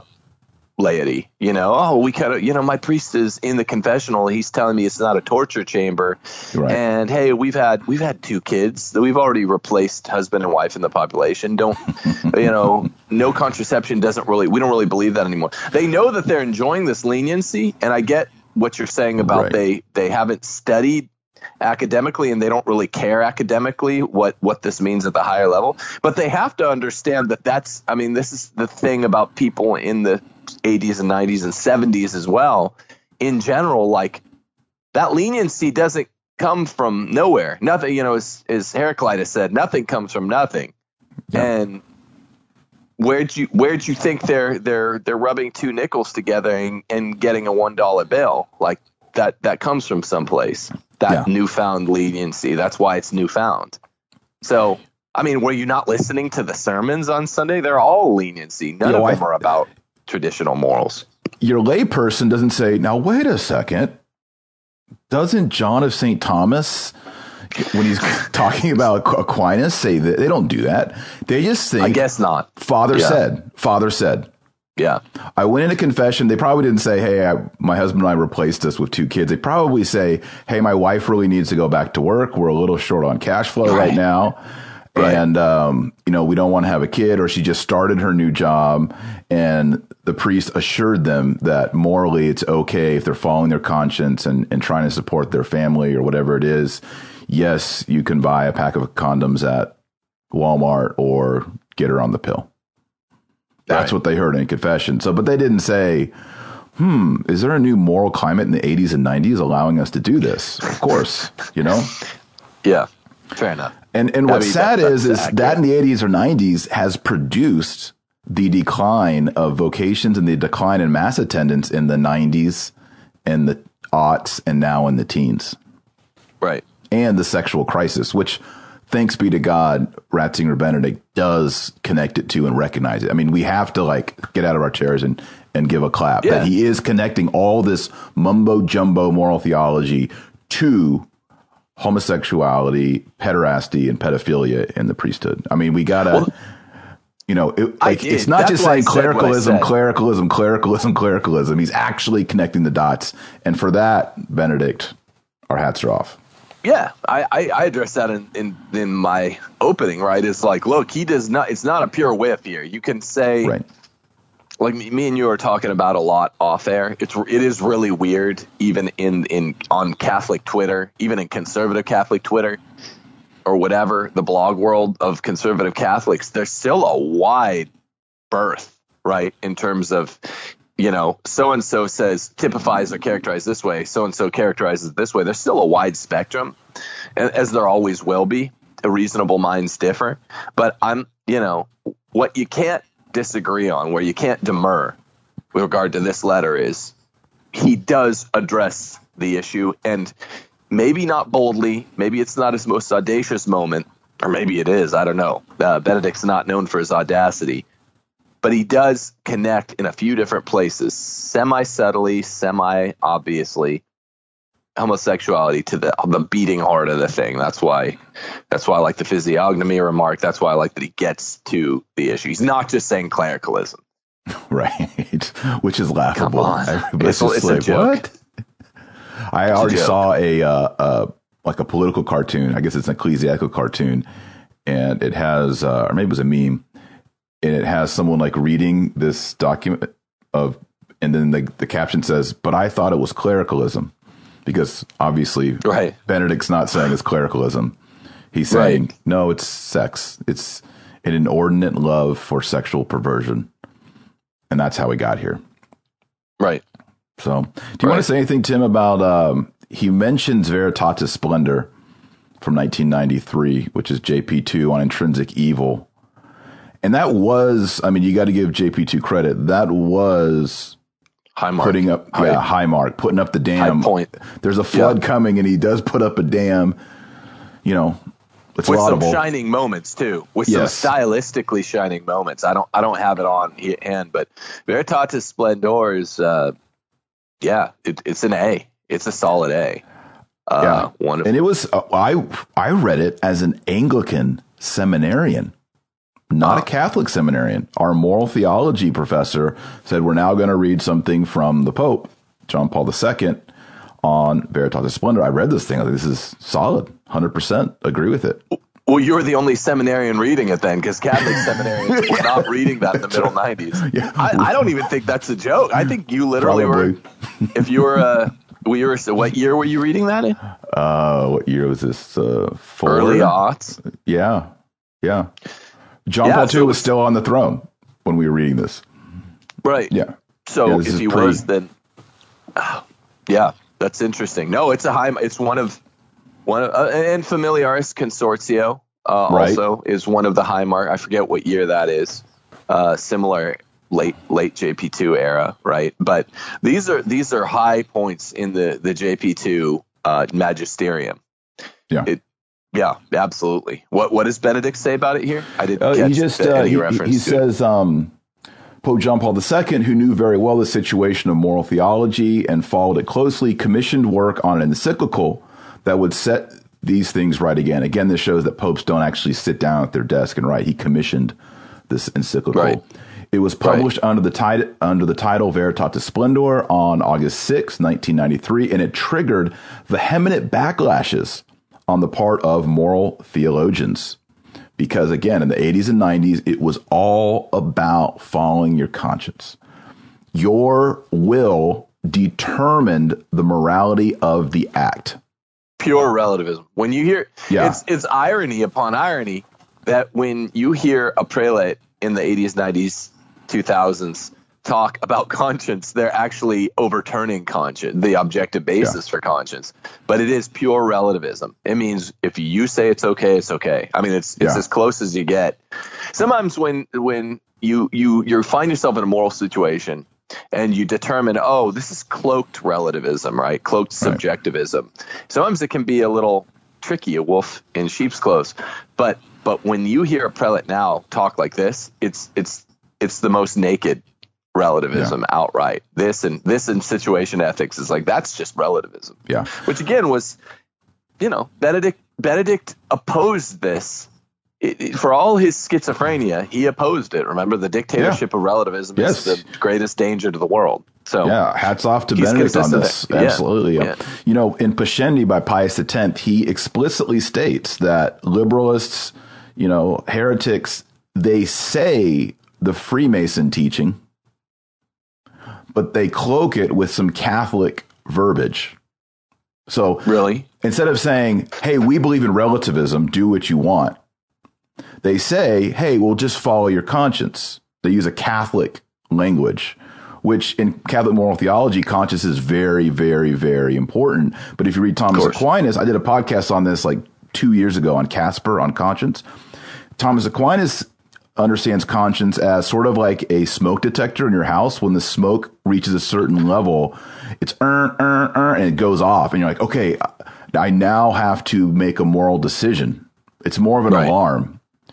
laity, you know, oh, we kind of, you know, my priest is in the confessional. He's telling me it's not a torture chamber. Right. And hey, we've had, we've had two kids that we've already replaced husband and wife in the population. Don't, you know, no contraception doesn't really, we don't really believe that anymore. They know that they're enjoying this leniency. And I get what you're saying about right. they, they haven't studied academically and they don't really care academically what, what this means at the higher level, but they have to understand that that's, I mean, this is the thing about people in the eighties and nineties and seventies as well. In general, like that leniency doesn't come from nowhere. Nothing, you know, as, as Heraclitus said, nothing comes from nothing. Yeah. And where'd you, where'd you think they're, they're, they're rubbing two nickels together and, and getting a one dollar bill? Like that, that comes from someplace, that yeah. newfound leniency. That's why it's newfound. So, I mean, were you not listening to the sermons on Sunday? They're all leniency. None you know, of them I, are about traditional morals. Your layperson doesn't say, now, wait a second. Doesn't John of Saint Thomas, when he's talking about Aquinas, say that? They don't do that. They just think, I guess not. Father yeah. said, Father said. Yeah. I went into confession. They probably didn't say, hey, I, my husband and I replaced us with two kids. They probably say, hey, my wife really needs to go back to work. We're a little short on cash flow right, right now. Right. And, um, you know, we don't want to have a kid, or she just started her new job. And the priest assured them that morally it's okay if they're following their conscience and, and trying to support their family or whatever it is. Yes, you can buy a pack of condoms at Walmart or get her on the pill. That's right. What they heard in confession. So, but they didn't say, hmm, is there a new moral climate in the eighties and nineties allowing us to do this? Of course, you know? Yeah, fair enough. And and what's I mean, sad that, is, is accurate. That in the eighties or nineties has produced the decline of vocations and the decline in mass attendance in the nineties and the aughts and now in the teens. Right. And the sexual crisis, which, thanks be to God, Ratzinger Benedict does connect it to and recognize it. I mean, we have to like get out of our chairs and, and give a clap yeah. that he is connecting all this mumbo jumbo moral theology to homosexuality, pederasty, and pedophilia in the priesthood. I mean, we gotta, well, you know, it, like, it's not That's just saying clericalism, clericalism, clericalism, clericalism. He's actually connecting the dots. And for that, Benedict, our hats are off. Yeah, I, I, I addressed that in, in, in my opening, right? It's like, look, he does not, it's not a pure whiff here. You can say, right. like me, me and you are talking about a lot off air. It's, it is really weird, even in, in, on Catholic Twitter, even in conservative Catholic Twitter or whatever, the blog world of conservative Catholics, there's still a wide berth, right? In terms of, you know, so-and-so says, typifies or characterized this way, so-and-so characterizes it this way. There's still a wide spectrum, as there always will be. Reasonable minds differ. But I'm, you know, what you can't disagree on, where you can't demur with regard to this letter is he does address the issue, and maybe not boldly, maybe it's not his most audacious moment, or maybe it is, I don't know. Uh, Benedict's not known for his audacity. But he does connect in a few different places, semi-subtly, semi-obviously, homosexuality to the the beating heart of the thing. That's why that's why I like the physiognomy remark. That's why I like that he gets to the issue. He's not just saying clericalism. Right. Which is laughable. Come on. It's, it's like, a joke. What? I it's already a saw a, uh, uh, like a political cartoon. I guess it's an ecclesiastical cartoon. And it has, uh, or maybe it was a meme. And it has someone like reading this document of, and then the, the caption says, but I thought it was clericalism, because obviously right. Benedict's not saying it's clericalism. He's saying, right. no, it's sex. It's an inordinate love for sexual perversion. And that's how we got here. Right. So, do you right. want to say anything, Tim, about um, he mentions Veritatis Splendor from nineteen ninety-three, which is J P two on intrinsic evil. And that was, I mean, you got to give J P two credit. That was high mark. putting up, high, yeah, high mark, putting up the dam. High point. There's a flood yeah. coming, and he does put up a dam. You know, it's with laudable. Some shining moments too. With yes. some stylistically shining moments. I don't, I don't have it on hand, but Veritatis Splendor is, uh, yeah, it, it's an A. It's a solid A. Uh, yeah, one of, and it was uh, I I read it as an Anglican seminarian, not uh, a Catholic seminarian. Our moral theology professor said we're now going to read something from the Pope, John Paul the Second, on Veritatis Splendor. I read this thing. I was like, this is solid. one hundred percent agree with it. Well, you're the only seminarian reading it then, because Catholic seminarians were not reading that in the middle nineties. Yeah. I, I don't even think that's a joke. I think you literally Probably. were, if you were, uh, we were, so what year were you reading that in? Uh, what year was this? Uh, four? Early aughts. Yeah. Yeah. John yeah, Paul the Second so was still on the throne when we were reading this. Right. Yeah. So yeah, if he pre- was, then, uh, yeah, that's interesting. No, it's a high, it's one of, one of, uh, and Familiaris Consortio uh, right. also is one of the high mark. I forget what year that is. Uh, similar late late J P two era, right? But these are these are high points in the the J P two uh, magisterium. Yeah, it, yeah, absolutely. What what does Benedict say about it here? I didn't uh, catch he just the, uh, any he, reference. He to says um, Pope John Paul the Second, who knew very well the situation of moral theology and followed it closely, commissioned work on an encyclical that would set these things right again. Again, this shows that popes don't actually sit down at their desk and write. He commissioned this encyclical. Right. It was published right. under the tit- under the title Veritatis Splendor on August sixth, nineteen ninety-three, and it triggered vehement backlashes on the part of moral theologians. Because again, in the eighties and nineties, it was all about following your conscience. Your will determined the morality of the act. Pure relativism. When you hear, yeah. it's it's irony upon irony that when you hear a prelate in the eighties, nineties, two thousands talk about conscience, they're actually overturning conscience, the objective basis yeah. for conscience. But it is pure relativism. It means if you say it's okay, it's okay. I mean, it's it's yeah. as close as you get. Sometimes when when you you you find yourself in a moral situation and you determine, oh, this is cloaked relativism, right? Cloaked subjectivism. Right. Sometimes it can be a little tricky, a wolf in sheep's clothes. But but when you hear a prelate now talk like this, it's it's it's the most naked relativism yeah. outright. This and this and situation ethics is like, that's just relativism. Yeah. Which again was, you know, Benedict Benedict opposed this. It, it, for all his schizophrenia, he opposed it. Remember, the dictatorship yeah. of relativism yes. is the greatest danger to the world. So yeah, hats off to Benedict on this. Yeah. Absolutely. Yeah. Yeah. You know, in Pascendi by Pius X, he explicitly states that liberalists, you know, heretics, they say the Freemason teaching, but they cloak it with some Catholic verbiage. So really, instead of saying, hey, we believe in relativism, do what you want, they say, hey, well, just follow your conscience. They use a Catholic language, which in Catholic moral theology, conscience is very, very, very important. But if you read Thomas Aquinas, I did a podcast on this like two years ago on Casper, on conscience. Thomas Aquinas understands conscience as sort of like a smoke detector in your house. When the smoke reaches a certain level, it's er, er, er, and it goes off. And you're like, okay, I now have to make a moral decision. It's more of an right. alarm.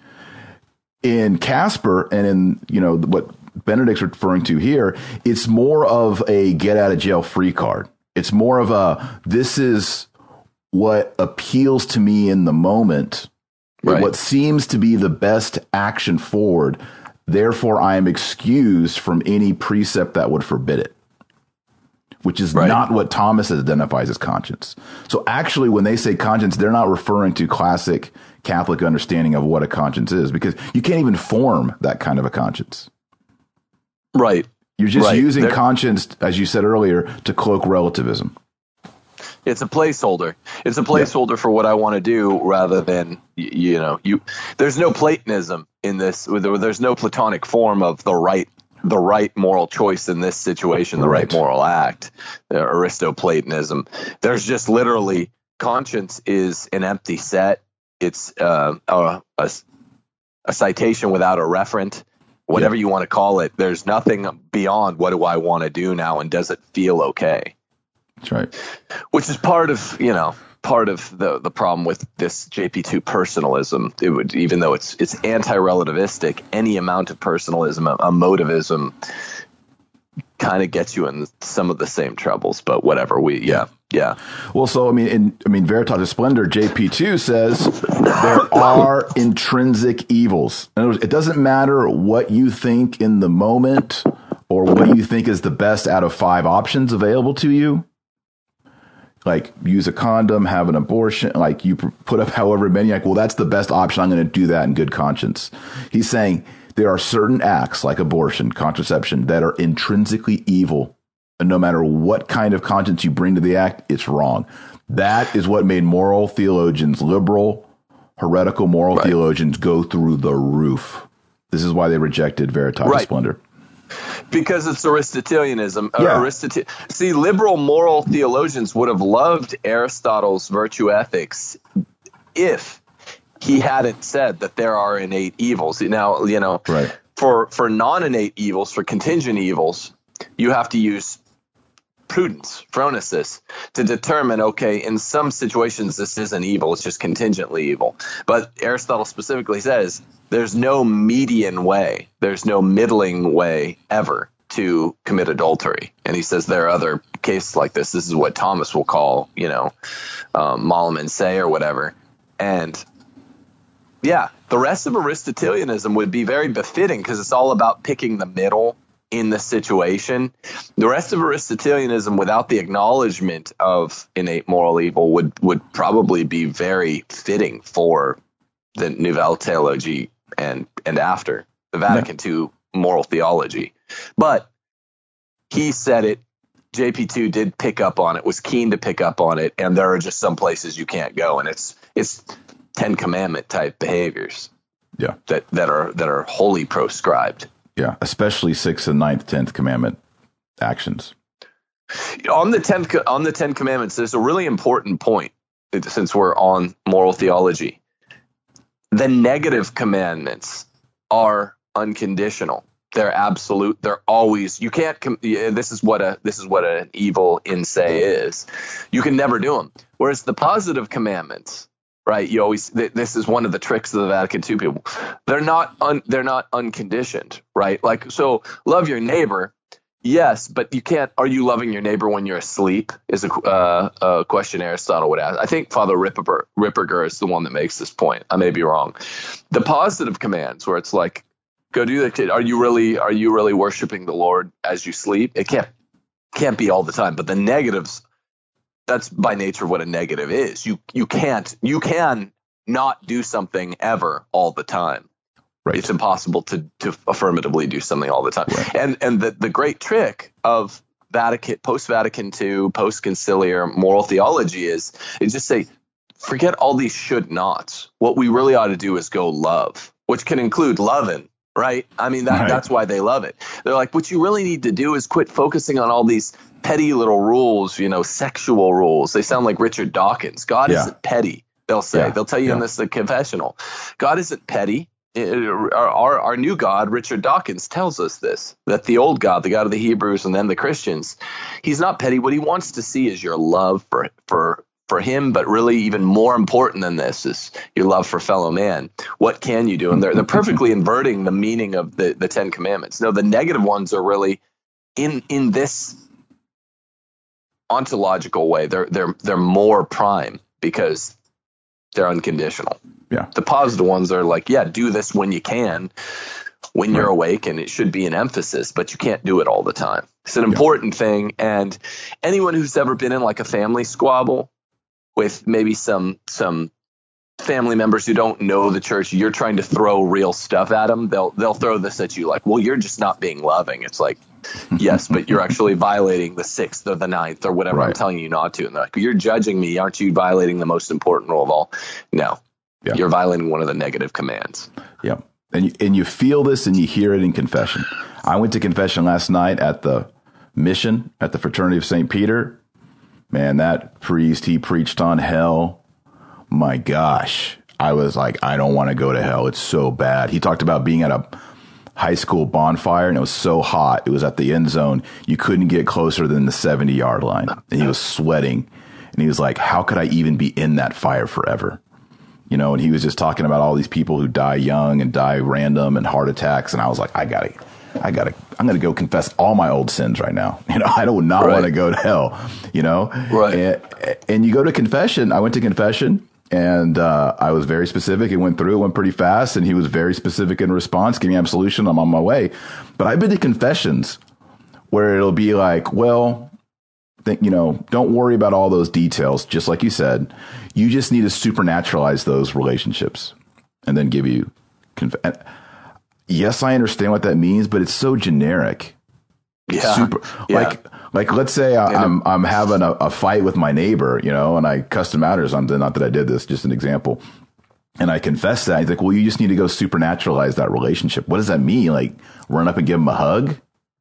In Casper and in, you know, what Benedict's referring to here, it's more of a get out of jail free card. It's more of a, this is what appeals to me in the moment, right. what seems to be the best action forward. Therefore, I am excused from any precept that would forbid it, which is right. not what Thomas identifies as conscience. So actually, when they say conscience, they're not referring to classic Catholic understanding of what a conscience is, because you can't even form that kind of a conscience. Right. You're just right. using They're, conscience, as you said earlier, to cloak relativism. It's a placeholder. It's a placeholder yeah. for what I want to do rather than, you know, you, there's no Platonism in this. There's no Platonic form of the right the right moral choice in this situation, the right, Right. moral act, uh, Aristoplatonism. There's just literally conscience is an empty set. It's uh, a, a, a citation without a referent, whatever Yeah. you want to call it. There's nothing beyond what do I want to do now, and does it feel okay? That's right. Which is part of, you know, part of the the problem with this J P two personalism. It would, even though it's it's anti-relativistic, any amount of personalism, a, a motivism, kind of gets you in some of the same troubles. But whatever, we yeah yeah. Well, so I mean, in I mean, Veritatis Splendor, J P two says there are intrinsic evils. In other words, it doesn't matter what you think in the moment or what you think is the best out of five options available to you. Like use a condom, have an abortion, like you put up however many, like, well, that's the best option. I'm going to do that in good conscience. He's saying there are certain acts like abortion, contraception, that are intrinsically evil. And no matter what kind of conscience you bring to the act, it's wrong. That is what made moral theologians, liberal, heretical moral Right. theologians, go through the roof. This is why they rejected Veritatis Right. Splendor. Because it's Aristotelianism. Uh, Yeah. Aristotel- See, liberal moral theologians would have loved Aristotle's virtue ethics if he hadn't said that there are innate evils. Now, you know, Right. for, for non-innate evils, for contingent evils, you have to use prudence, phronesis, to determine, okay, in some situations this isn't evil, it's just contingently evil. But Aristotle specifically says there's no median way, there's no middling way ever to commit adultery. And he says there are other cases like this. This is what Thomas will call, you know, um, malum in se or whatever. And yeah, the rest of Aristotelianism would be very befitting because it's all about picking the middle in the situation. The rest of Aristotelianism, without the acknowledgement of innate moral evil, would would probably be very fitting for the Nouvelle Theologie and and after the Vatican two moral theology. But he said it. J P two did pick up on it, was keen to pick up on it, and there are just some places you can't go, and it's it's Ten Commandment type behaviors. Yeah. That that are that are wholly proscribed. Yeah. Especially sixth and ninth, tenth commandment actions. On the ten on the Ten Commandments, there's a really important point since we're on moral theology. The negative commandments are unconditional. They're absolute. They're always. You can't. This is what a this is what an evil in se is. You can never do them. Whereas the positive commandments, right? You always. This is one of the tricks of the Vatican two people. They're not. Un, they're not unconditioned, right? Like, so, love your neighbor. Yes, but you can't. Are you loving your neighbor when you're asleep? Is a, uh, a question Aristotle would ask. I think Father Ripperger, Ripperger is the one that makes this point. I may be wrong. The positive commands, where it's like, go do that. Are you really? Are you really worshiping the Lord as you sleep? It can't can't be all the time. But the negatives, that's by nature what a negative is. You you can't you can not do something ever all the time. Right. It's impossible to to affirmatively do something all the time. Right. And and the, the great trick of Vatican post Vatican two, post conciliar moral theology is is just say, forget all these should nots. What we really ought to do is go love, which can include loving. Right. I mean, that, Right. that's why they love it. They're like, what you really need to do is quit focusing on all these petty little rules, you know, sexual rules. They sound like Richard Dawkins. God Yeah. isn't petty, they'll say. Yeah. They'll tell you Yeah. in this the confessional. God isn't petty. It- our, our, our new God, Richard Dawkins, tells us this, that the old God, the God of the Hebrews and then the Christians, he's not petty. What he wants to see is your love for for for him, but really even more important than this is your love for fellow man. What can you do? And they're, they're perfectly inverting the meaning of the, the Ten Commandments. No, the negative ones are really in in this ontological way. They're they're they're more prime because they're unconditional. Yeah. The positive ones are like, yeah, do this when you can, when you're Right. awake, and it should be an emphasis, but you can't do it all the time. It's an important thing. And anyone who's ever been in like a family squabble with maybe some some family members who don't know the church, you're trying to throw real stuff at them, they'll they'll throw this at you like, well, you're just not being loving. It's like, yes, but you're actually violating the sixth or the ninth or whatever I'm Right. telling you not to. And they're like, you're judging me. Aren't you violating the most important rule of all? No, Yeah. you're violating one of the negative commands. Yeah. And you, and you feel this and you hear it in confession. I went to confession last night at the mission at the Fraternity of Saint Peter. Man, that priest, he preached on hell. My gosh. I was like, I don't want to go to hell. It's so bad. He talked about being at a high school bonfire, and it was so hot. It was at the end zone. You couldn't get closer than the seventy-yard line. And he was sweating. And he was like, how could I even be in that fire forever? You know, and he was just talking about all these people who die young and die random and heart attacks. And I was like, I got to, I got to, I'm going to go confess all my old sins right now. You know, I do not right. want to go to hell, you know? Right. And, and you go to confession. I went to confession. And uh, I was very specific. It went through, it went pretty fast, and he was very specific in response, gave me absolution. I'm on my way. But I've been to confessions where it'll be like, well, think, you know, don't worry about all those details. Just like you said, you just need to supernaturalize those relationships and then give you. Conf- yes, I understand what that means, but it's so generic. Yeah. Super, yeah. Like, like, let's say I, I'm I'm having a, a fight with my neighbor, you know, and I cussed him out or something. Not that I did this, just an example. And I confess that. He's like, well, you just need to go supernaturalize that relationship. What does that mean? Like, run up and give him a hug?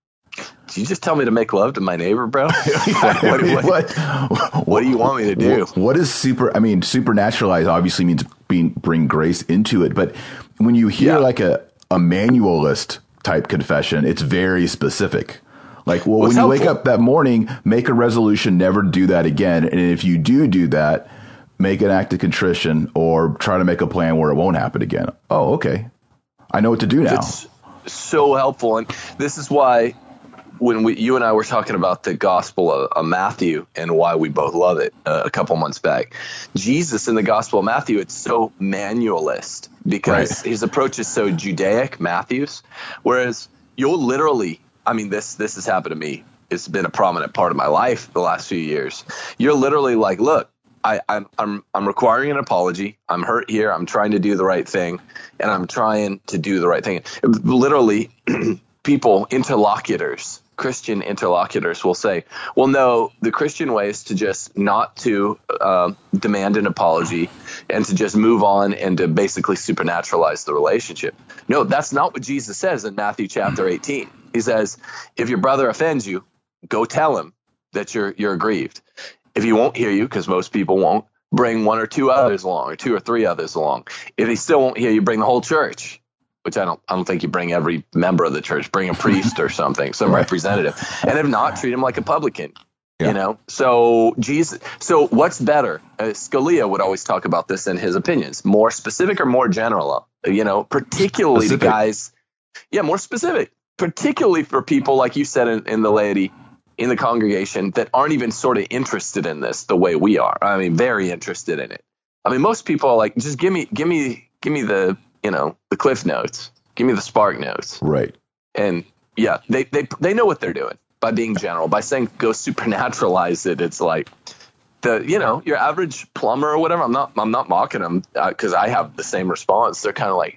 Did you just tell me to make love to my neighbor, bro? what, what, what, what, what do you want me to do? What, what is super? I mean, supernaturalize obviously means being bring grace into it. But when you hear yeah. like a, a manualist type confession, it's very specific. Like, well, What's when you helpful? wake up that morning, make a resolution never to do that again. And if you do do that, make an act of contrition or try to make a plan where it won't happen again. Oh, okay. I know what to do now. It's so helpful. And this is why when we, you and I were talking about the Gospel of, of Matthew and why we both love it uh, a couple months back, Jesus in the Gospel of Matthew, it's so manualist because right. his approach is so Judaic, Matthew's, whereas you'll literally, I mean, this this has happened to me. It's been a prominent part of my life the last few years. You're literally like, look, I, I'm I'm I'm requiring an apology. I'm hurt here. I'm trying to do the right thing, and I'm trying to do the right thing. Literally, people, interlocutors, Christian interlocutors will say, well, no, the Christian way is to just not to uh, demand an apology and to just move on and to basically supernaturalize the relationship. No, that's not what Jesus says in Matthew chapter eighteen. He says, if your brother offends you, go tell him that you're you're aggrieved. If he won't hear you, because most people won't, bring one or two others along, or two or three others along. If he still won't hear you, bring the whole church, which I don't I don't think you bring every member of the church. Bring a priest or something, some right. representative. And if not, treat him like a publican. Yeah. You know, so Jesus. So what's better? Uh, Scalia would always talk about this in his opinions. More specific or more general? You know, particularly specific. to guys. Yeah, more specific. Particularly for people like you said in, in the laity, in the congregation that aren't even sort of interested in this the way we are. I mean, very interested in it. I mean, most people are like, just give me, give me, give me the, you know, the Cliff Notes. Give me the Spark Notes. Right. And yeah, they they they know what they're doing by being general, by saying go supernaturalize it. It's like the, you know, your average plumber or whatever. I'm not I'm not mocking them because uh, I have the same response. They're kind of like,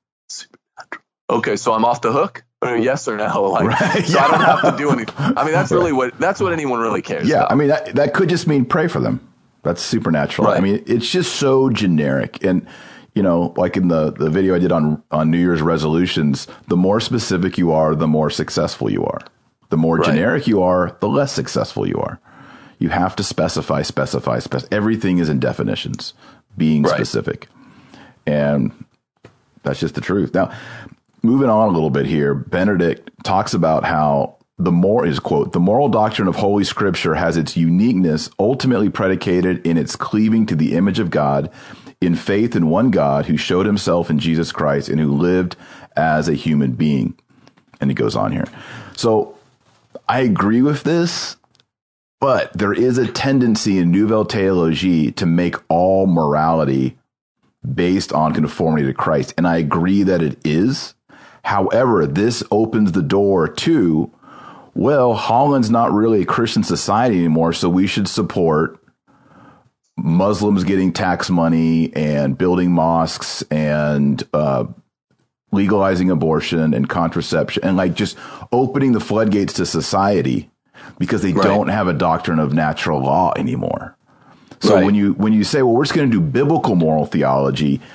okay, so I'm off the hook. Yes or no? Like, right. so I don't have to do anything. I mean, that's really what that's what anyone really cares yeah, about. I mean, that, that could just mean pray for them. That's supernatural. Right. I mean, it's just so generic. And, you know, like in the, the video I did on, on New Year's resolutions, the more specific you are, the more successful you are. The more Right. generic you are, the less successful you are. You have to specify, specify, specify. Everything is in definitions, being Right. specific. And that's just the truth. Now, moving on a little bit here, Benedict talks about how the more his quote, the moral doctrine of Holy Scripture has its uniqueness ultimately predicated in its cleaving to the image of God in faith in one God who showed himself in Jesus Christ and who lived as a human being. And he goes on here. So I agree with this, but there is a tendency in Nouvelle Théologie to make all morality based on conformity to Christ. And I agree that it is. However, this opens the door to, well, Holland's not really a Christian society anymore, so we should support Muslims getting tax money and building mosques and uh, legalizing abortion and contraception and like just opening the floodgates to society because they Right. don't have a doctrine of natural law anymore. So Right. when you when you say, well, we're just going to do biblical moral theology,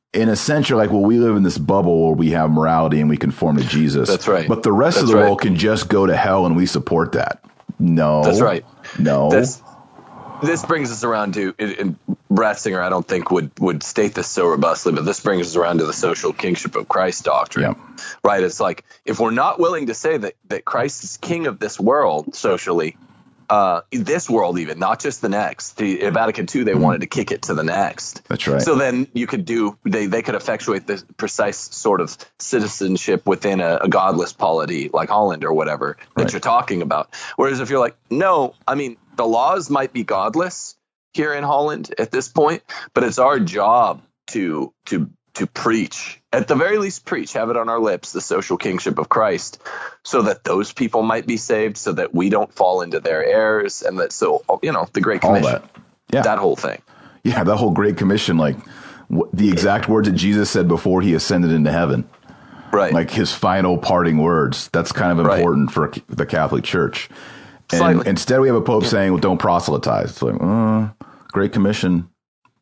in a sense, you're like, well, we live in this bubble where we have morality and we conform to Jesus. That's right. But the rest That's of the right. world can just go to hell and we support that. No. That's right. No. That's, this brings us around to, and Ratzinger, I don't think would, would state this so robustly, but this brings us around to the social kingship of Christ doctrine, yeah. right? It's like, if we're not willing to say that, that Christ is king of this world socially, uh, this world even, not just the next, the in Vatican two, they mm-hmm. wanted to kick it to the next. That's right. So then you could do, they, they could effectuate the precise sort of citizenship within a, a godless polity like Holland or whatever that right. you're talking about. Whereas if you're like, no, I mean, the laws might be godless here in Holland at this point, but it's our job to to to preach, at the very least preach, have it on our lips, the social kingship of Christ, so that those people might be saved, so that we don't fall into their errors, and that so you know the Great Commission, all that. Yeah. that whole thing. Yeah, that whole Great Commission, like w- the exact words that Jesus said before he ascended into heaven. Right. Like his final parting words. That's kind of important right. for the Catholic Church. And Slightly. Instead, we have a pope yeah. saying, well, don't proselytize. It's like, uh, Great Commission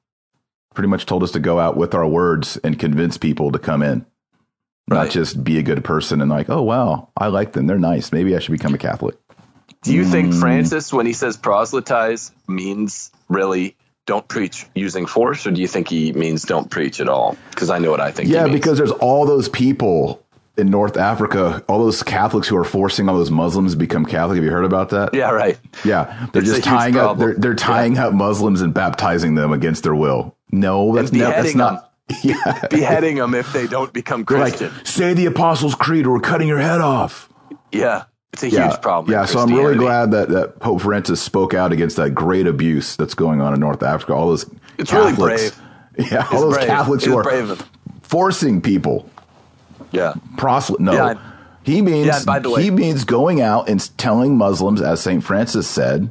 pretty much told us to go out with our words and convince people to come in. Right. Not just be a good person and like, oh, wow, I like them. They're nice. Maybe I should become a Catholic. Do you mm. think Francis, when he says proselytize, means really don't preach using force, or do you think he means don't preach at all? Because I know what I think Yeah, he means. because there's all those people in North Africa, all those Catholics who are forcing all those Muslims to become Catholic. Have you heard about that? Yeah, right. Yeah, they're It's just tying up. They're, they're tying yeah. up Muslims and baptizing them against their will. No, that's, no, that's not. Yeah. Beheading them if they don't become Christian. Like, say the Apostles' Creed or we're cutting your head off. Yeah, it's a yeah. huge problem. Yeah, so I'm really glad that, that Pope Francis spoke out against that great abuse that's going on in North Africa. All those it's Catholics. Really brave. Yeah, all it's those brave. Catholics it's who are brave. forcing people. Yeah. Proselyte. No. Yeah. He means yeah, by the way, he means going out and telling Muslims, as Saint Francis said,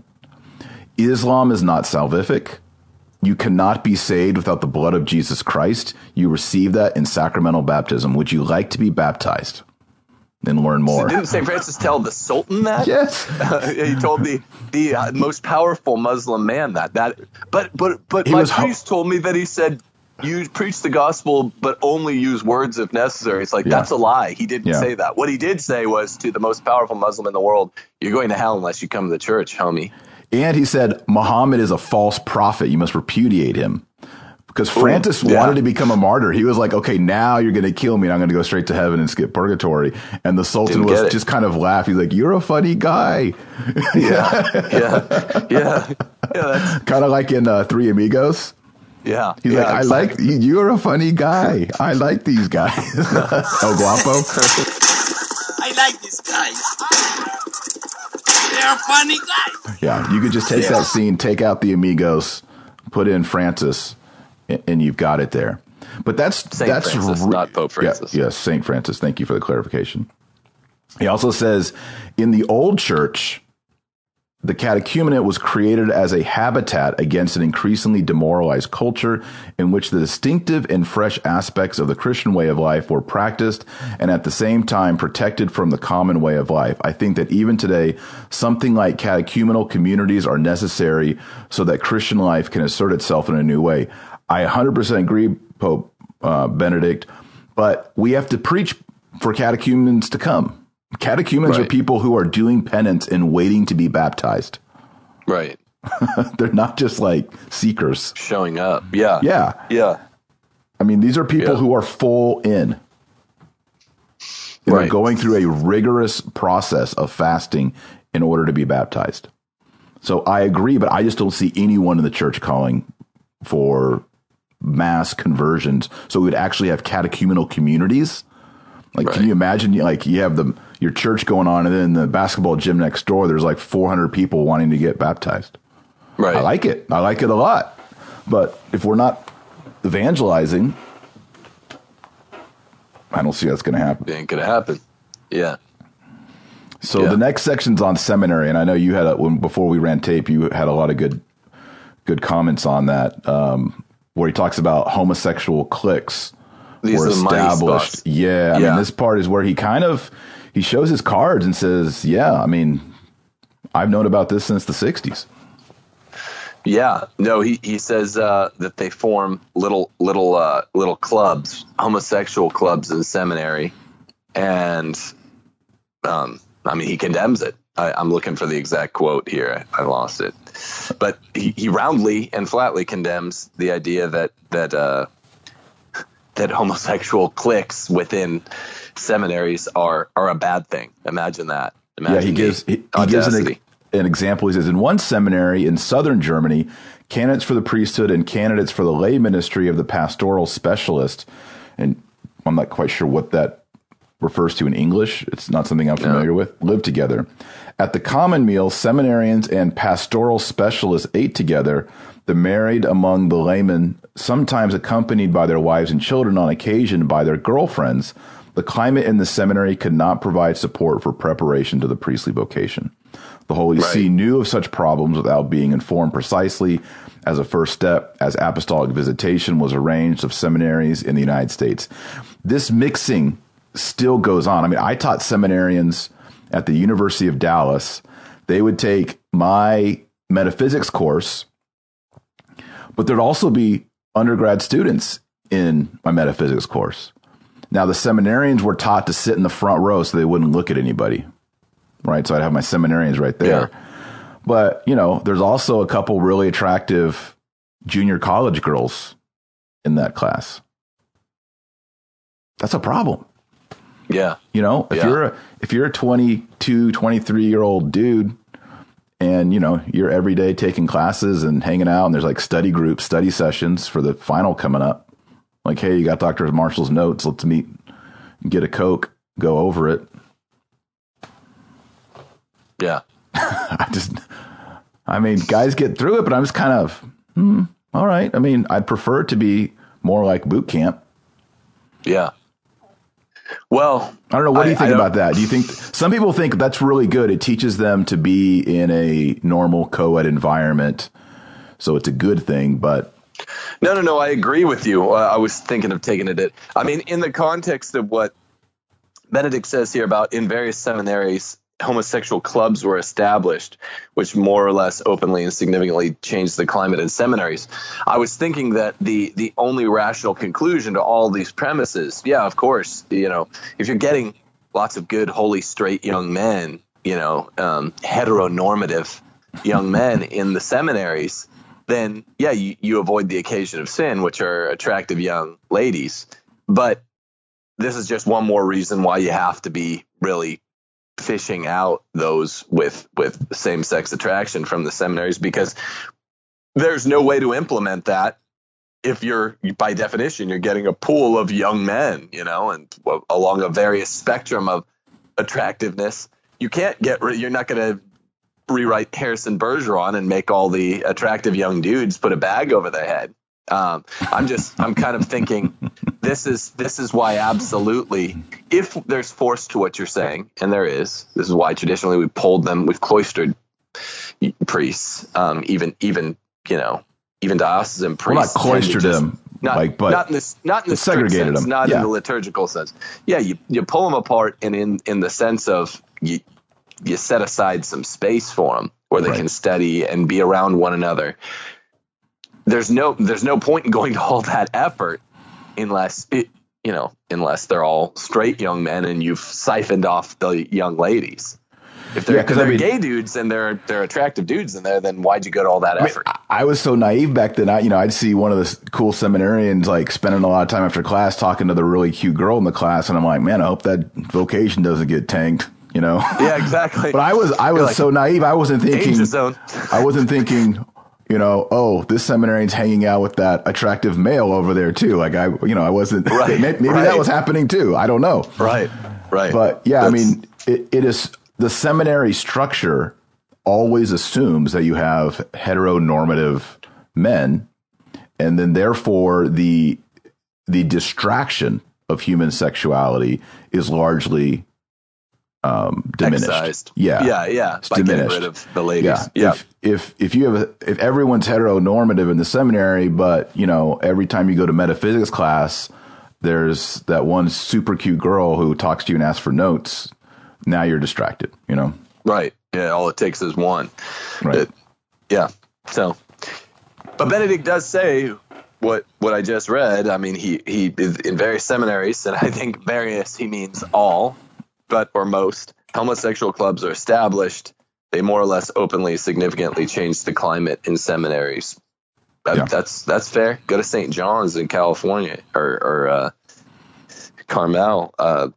Islam is not salvific. You cannot be saved without the blood of Jesus Christ. You receive that in sacramental baptism. Would you like to be baptized? And learn more. So didn't Saint Francis tell the Sultan that? Yes. Uh, he told the the uh, most powerful Muslim man that. That, but but but he my was priest ho- told me that he said, you preach the gospel, but only use words if necessary. It's like, yeah. that's a lie. He didn't yeah. say that. What he did say was to the most powerful Muslim in the world, you're going to hell unless you come to the church, homie. And he said, Muhammad is a false prophet. You must repudiate him. Because Francis Ooh, yeah. wanted to become a martyr. He was like, okay, now you're going to kill me and I'm going to go straight to heaven and skip purgatory. And the Sultan Didn't was just kind of laughed. He's like, you're a funny guy. Yeah, yeah, yeah. yeah kind of like in uh, Three Amigos. Yeah. He's yeah, like, I like, you're a funny guy. I like these guys. El Guapo. I like these guys. They're funny guys. Yeah, you could just take yeah. that scene, take out the Amigos, put in Francis, and you've got it there. But that's Saint that's Francis, re- not Pope Francis. Yeah, yes, Saint Francis. Thank you for the clarification. He also says in the old church, the catechumenate was created as a habitat against an increasingly demoralized culture in which the distinctive and fresh aspects of the Christian way of life were practiced and at the same time protected from the common way of life. I think that even today, something like catechumenal communities are necessary so that Christian life can assert itself in a new way. I one hundred percent agree, Pope uh, Benedict, but we have to preach for catechumens to come. Catechumens right. are people who are doing penance and waiting to be baptized. Right. They're not just like seekers. Showing up. Yeah. Yeah. Yeah. I mean, these are people yeah. who are full in. They're right. going through a rigorous process of fasting in order to be baptized. So I agree, but I just don't see anyone in the church calling for mass conversions. So we would actually have catechumenal communities. Like, right. Can you imagine, like, you have the your church going on, and then the basketball gym next door, there's like four hundred people wanting to get baptized. Right. I like it. I like it a lot. But if we're not evangelizing, I don't see that's going to happen. It ain't going to happen. Yeah. So yeah. the next section's on seminary, and I know you had a, when before we ran tape, you had a lot of good good comments on that, um, where he talks about homosexual cliques. These were are the money established. spots. Yeah, I yeah. mean, this part is where he kind of he shows his cards and says, "Yeah, I mean, I've known about this since the sixties." Yeah, no, he, he says uh, that they form little little uh, little clubs, homosexual clubs in seminary, and um, I mean he condemns it. I, I'm looking for the exact quote here. I, I lost it, but he, he roundly and flatly condemns the idea that that uh, that homosexual cliques within seminaries are are a bad thing. Imagine that. Imagine yeah, he gives he, he gives an, an example. He says, in one seminary in southern Germany, candidates for the priesthood and candidates for the lay ministry of the pastoral specialist, and I'm not quite sure what that refers to in English. It's not something I'm familiar no. with, live together. At the common meal, seminarians and pastoral specialists ate together, the married among the laymen, sometimes accompanied by their wives and children, on occasion by their girlfriends. The climate in the seminary could not provide support for preparation to the priestly vocation. The Holy right. See knew of such problems without being informed precisely. As a first step, as apostolic visitation was arranged of seminaries in the United States. This mixing still goes on. I mean, I taught seminarians at the University of Dallas. They would take my metaphysics course, but there'd also be undergrad students in my metaphysics course. Now, the seminarians were taught to sit in the front row so they wouldn't look at anybody, right? So I'd have my seminarians right there. Yeah. But, you know, there's also a couple really attractive junior college girls in that class. That's a problem. Yeah. You know, if yeah. you're a, if you're a twenty-two, twenty-three year old dude and, you know, you're every day taking classes and hanging out and there's like study groups, study sessions for the final coming up. Like, hey, you got Doctor Marshall's notes. Let's meet, get a Coke, go over it. Yeah. I just, I mean, guys get through it, but I'm just kind of, hmm, all right. I mean, I'd prefer it to be more like boot camp. Yeah. Well, I don't know. What do you think about that? Do you think some people think that's really good? It teaches them to be in a normal co-ed environment. So it's a good thing, but. No, no, no. I agree with you. Uh, I was thinking of taking it. I mean, in the context of what Benedict says here about in various seminaries, homosexual clubs were established, which more or less openly and significantly changed the climate in seminaries. I was thinking that the the only rational conclusion to all these premises, yeah, of course, you know, if you're getting lots of good, holy, straight young men, you know, um, heteronormative young men in the seminaries, then, yeah, you, you avoid the occasion of sin, which are attractive young ladies. But this is just one more reason why you have to be really fishing out those with with same-sex attraction from the seminaries, because there's no way to implement that if you're, by definition, you're getting a pool of young men, you know, and along a various spectrum of attractiveness. You can't get rid, you're not going to rewrite Harrison Bergeron and make all the attractive young dudes put a bag over their head. Um, I'm just, I'm kind of thinking this is, this is why absolutely, if there's force to what you're saying, and there is, this is why traditionally we pulled them, we've cloistered priests, um, even, even, you know, even diocesan priests. Well, not cloistered just, them, not, like, but not in this, not in the segregated sense, them, not yeah. in the liturgical sense. Yeah. You, you pull them apart, and in, in the sense of you, you set aside some space for them where they right. can study and be around one another. There's no, there's no point in going to all that effort unless it, you know, unless they're all straight young men and you've siphoned off the young ladies. If they're, yeah, if they're I mean, gay dudes and they're, they're attractive dudes in there, then why'd you go to all that I effort? Mean, I was so naive back then. I, you know, I'd see one of the cool seminarians like spending a lot of time after class talking to the really cute girl in the class. And I'm like, man, I hope that vocation doesn't get tanked. You know? Yeah, exactly. But I was, I was like, so naive. I wasn't thinking, I wasn't thinking, you know, oh, this seminarian's hanging out with that attractive male over there too. Like I, you know, I wasn't, right, maybe, maybe right. that was happening too. I don't know. Right. Right. But yeah, That's, I mean, it, it is, the seminary structure always assumes that you have heteronormative men, and then therefore the, the distraction of human sexuality is largely Um, diminished. Excised. Yeah. Yeah. Yeah. It's by diminished. getting rid of the ladies. Yeah. yeah. If, if, if you have, a, if everyone's heteronormative in the seminary, but you know, every time you go to metaphysics class, there's that one super cute girl who talks to you and asks for notes. Now you're distracted, you know? Right. Yeah. All it takes is one. Right. It, yeah. So But Benedict does say what what I just read. I mean, he he is in various seminaries, and I think various he means all, but or most homosexual clubs are established. They more or less openly, significantly change the climate in seminaries. That, Yeah. That's that's fair. Go to Saint John's in California or or uh, Carmel. Uh,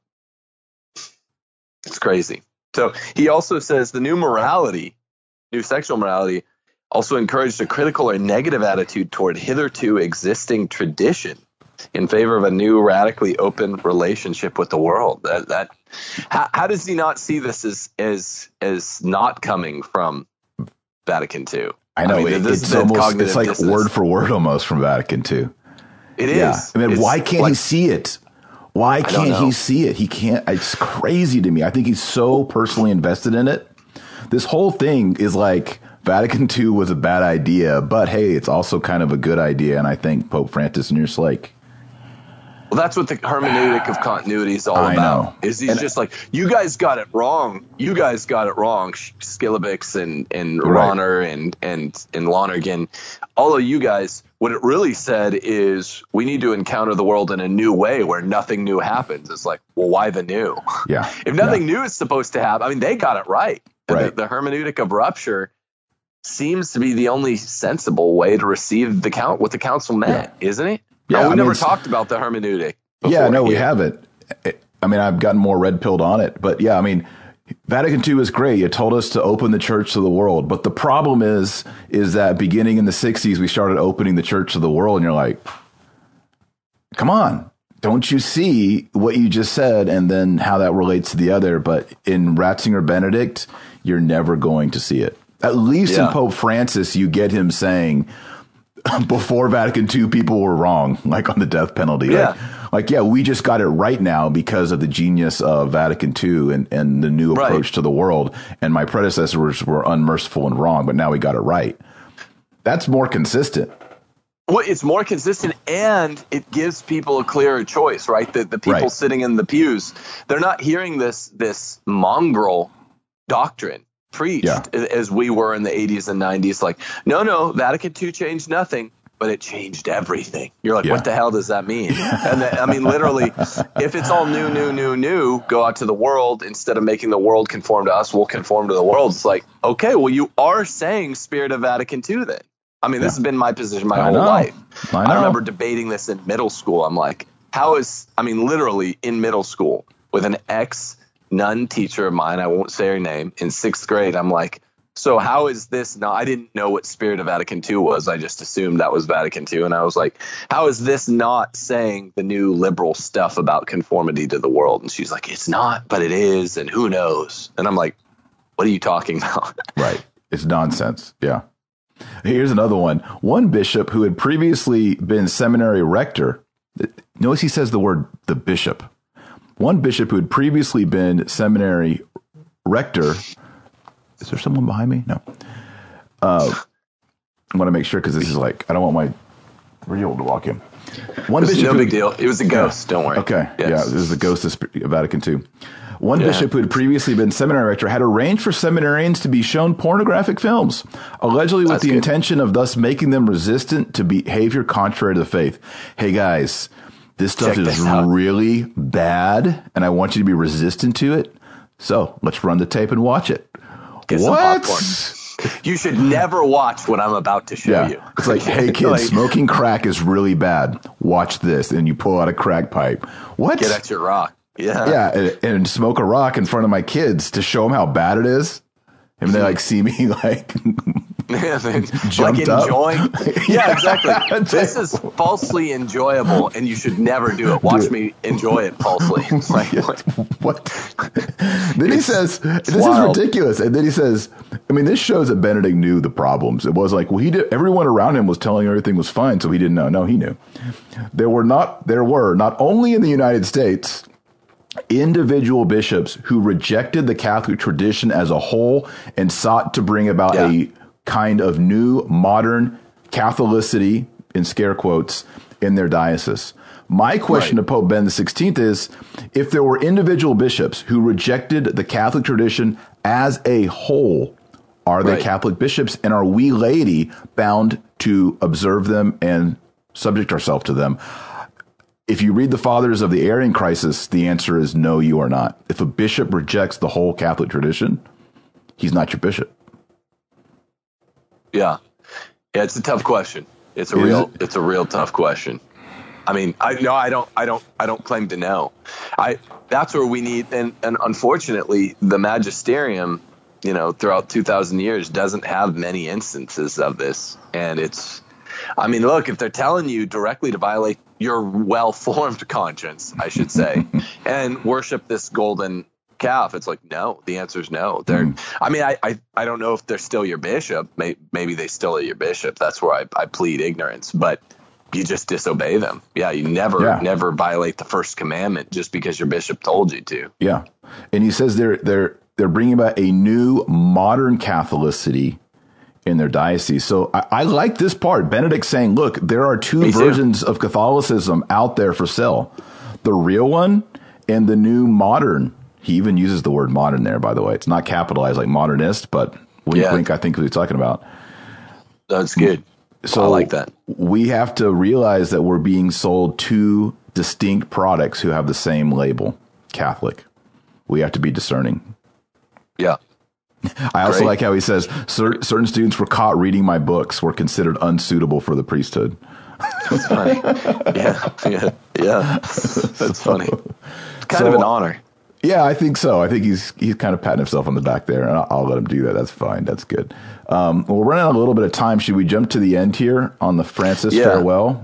it's crazy. So he also says the new morality, new sexual morality, also encouraged a critical or negative attitude toward hitherto existing tradition in favor of a new radically open relationship with the world. That, that how, how does he not see this as as as not coming from Vatican Two? I know I mean, it, this is it's the almost cognitive it's like dissonance. word for word almost from Vatican Two. It is. Yeah, I mean, It's why can't like- he see it? Why don't can't know. he see it? He can't. It's crazy to me. I think he's so personally invested in it. This whole thing is like Vatican Two was a bad idea, but hey, it's also kind of a good idea. And I think Pope Francis, and you're just like, Well, that's what the hermeneutic of continuity is all I about. know. Is he's And- just like, you guys got it wrong. You guys got it wrong. Skilabix and and Right. Ronner and and and Lonergan, all of you guys. What it really said is we need to encounter the world in a new way where nothing new happens. It's like, well, why the new? yeah, If nothing yeah. new is supposed to happen, I mean, they got it right. The- Right. The, hermeneutic of rupture seems to be the only sensible way to receive the count what the council meant, isn't it? Yeah, No, we I mean, never it's- talked about the hermeneutic. Yeah, before no, we here. haven't. I mean, I've gotten more red pilled on it, but yeah, I mean, Vatican Two is great. It told us to open the church to the world, but the problem is, is that beginning in the sixties, we started opening the church to the world, and you're like, come on, don't you see what you just said, and then how that relates to the other? But in Ratzinger Benedict, you're never going to see it. At least Yeah. in Pope Francis, you get him saying, before Vatican Two, people were wrong, like on the death penalty. Yeah. Like, like, yeah, we just got it right now because of the genius of Vatican Two and, and the new approach Right. to the world. And my predecessors were unmerciful and wrong, but now we got it right. That's more consistent. Well, it's more consistent and it gives people a clearer choice, right? The, the people Right. sitting in the pews, they're not hearing this this mongrel doctrine preached Yeah. as we were in the eighties and nineties. Like, no, no, Vatican Two changed nothing, but it changed everything. You're like, Yeah. what the hell does that mean? And then, I mean, literally, if it's all new, new, new, new, go out to the world. Instead of making the world conform to us, we'll conform to the world. It's like, okay, well, you are saying Spirit of Vatican Two then. I mean, this has been my position my I whole know. life. I know. remember debating this in middle school. I'm like, how is, I mean, literally in middle school with an ex nun teacher of mine, I won't say her name, in sixth grade, I'm like, so how is this not, I didn't know what Spirit of Vatican Two was. I just assumed that was Vatican Two. And I was like, how is this not saying the new liberal stuff about conformity to the world? And she's like, it's not, but it is. And who knows? And I'm like, what are you talking about? Right. It's nonsense. Yeah. Here's another one. One bishop who had previously been seminary rector, notice he says the word the bishop. One bishop who had previously been seminary rector. Is there someone behind me? No. Uh, I want to make sure because this is like, I don't want my real to walk in. One It's bishop no who- big deal. It was a ghost. Don't worry. Okay. Yes. Yeah. This is the ghost of Sp- Vatican Two. One Yeah. bishop who had previously been seminary rector had arranged for seminarians to be shown pornographic films, allegedly with That's the good. intention of thus making them resistant to behavior contrary to the faith. Hey guys, this stuff Check is this out. really bad, and I want you to be resistant to it. So let's run the tape and watch it. Get some what? popcorn. You should never watch what I'm about to show Yeah. you. It's like, hey kids, Like, smoking crack is really bad. Watch this. And you pull out a crack pipe. What? get at your rock. Yeah. Yeah, and, and smoke a rock in front of my kids to show them how bad it is. And they like see me like like Jumped up. enjoying. Yeah, exactly. That's This it. is falsely enjoyable, and you should never do it. Watch Do it. me enjoy it falsely. It's like, like, what? Then he says, "This wild. is ridiculous." And then he says, "I mean, this shows that Benedict knew the problems. It was like, well, he did. Everyone around him was telling him everything was fine, so he didn't know. No, he knew. There were not. There were not only in the United States." Individual bishops who rejected the Catholic tradition as a whole and sought to bring about Yeah. a kind of new modern Catholicity, in scare quotes, in their diocese. My question Right. to Pope Ben the sixteenth is, if there were individual bishops who rejected the Catholic tradition as a whole, Are they Right. Catholic bishops, and are we laity bound to observe them and subject ourselves to them? If you read the fathers of the Arian crisis, the answer is no, you are not. If a bishop rejects the whole Catholic tradition, he's not your bishop. Yeah. Yeah, it's a tough question. It's a Is real it? it's a real tough question. I mean, I no, I don't I don't I don't claim to know. I that's where we need and, and unfortunately the magisterium, you know, throughout two thousand years doesn't have many instances of this. And it's I mean, look, if they're telling you directly to violate your well-formed conscience, I should say, and worship this golden calf, it's like, no, the answer is no. They're, mm. I mean, I, I, I don't know if they're still your bishop. Maybe, maybe they still are your bishop. That's where I, I plead ignorance, but you just disobey them. Yeah. You never, yeah. never violate the first commandment just because your bishop told you to. Yeah. And he says they're, they're, they're bringing about a new modern Catholicity in their diocese. So I, I like this part. Benedict saying, look, there are two Me versions too. of Catholicism out there for sale. The real one and the new modern. He even uses the word modern there, by the way. It's not capitalized like modernist, but wink, yeah. wink, I think what he's talking about. That's good. So I like that. We have to realize that we're being sold two distinct products who have the same label, Catholic. We have to be discerning. Yeah. I also Great. like how he says cer- certain students were caught reading my books were considered unsuitable for the priesthood. That's funny. yeah, yeah, yeah. That's funny. It's kind so, of an honor. Yeah, I think so. I think he's he's kind of patting himself on the back there, and I'll, I'll let him do that. That's fine. That's good. Um, well, we're running out a little bit of time. Should we jump to the end here on the Francis yeah. farewell?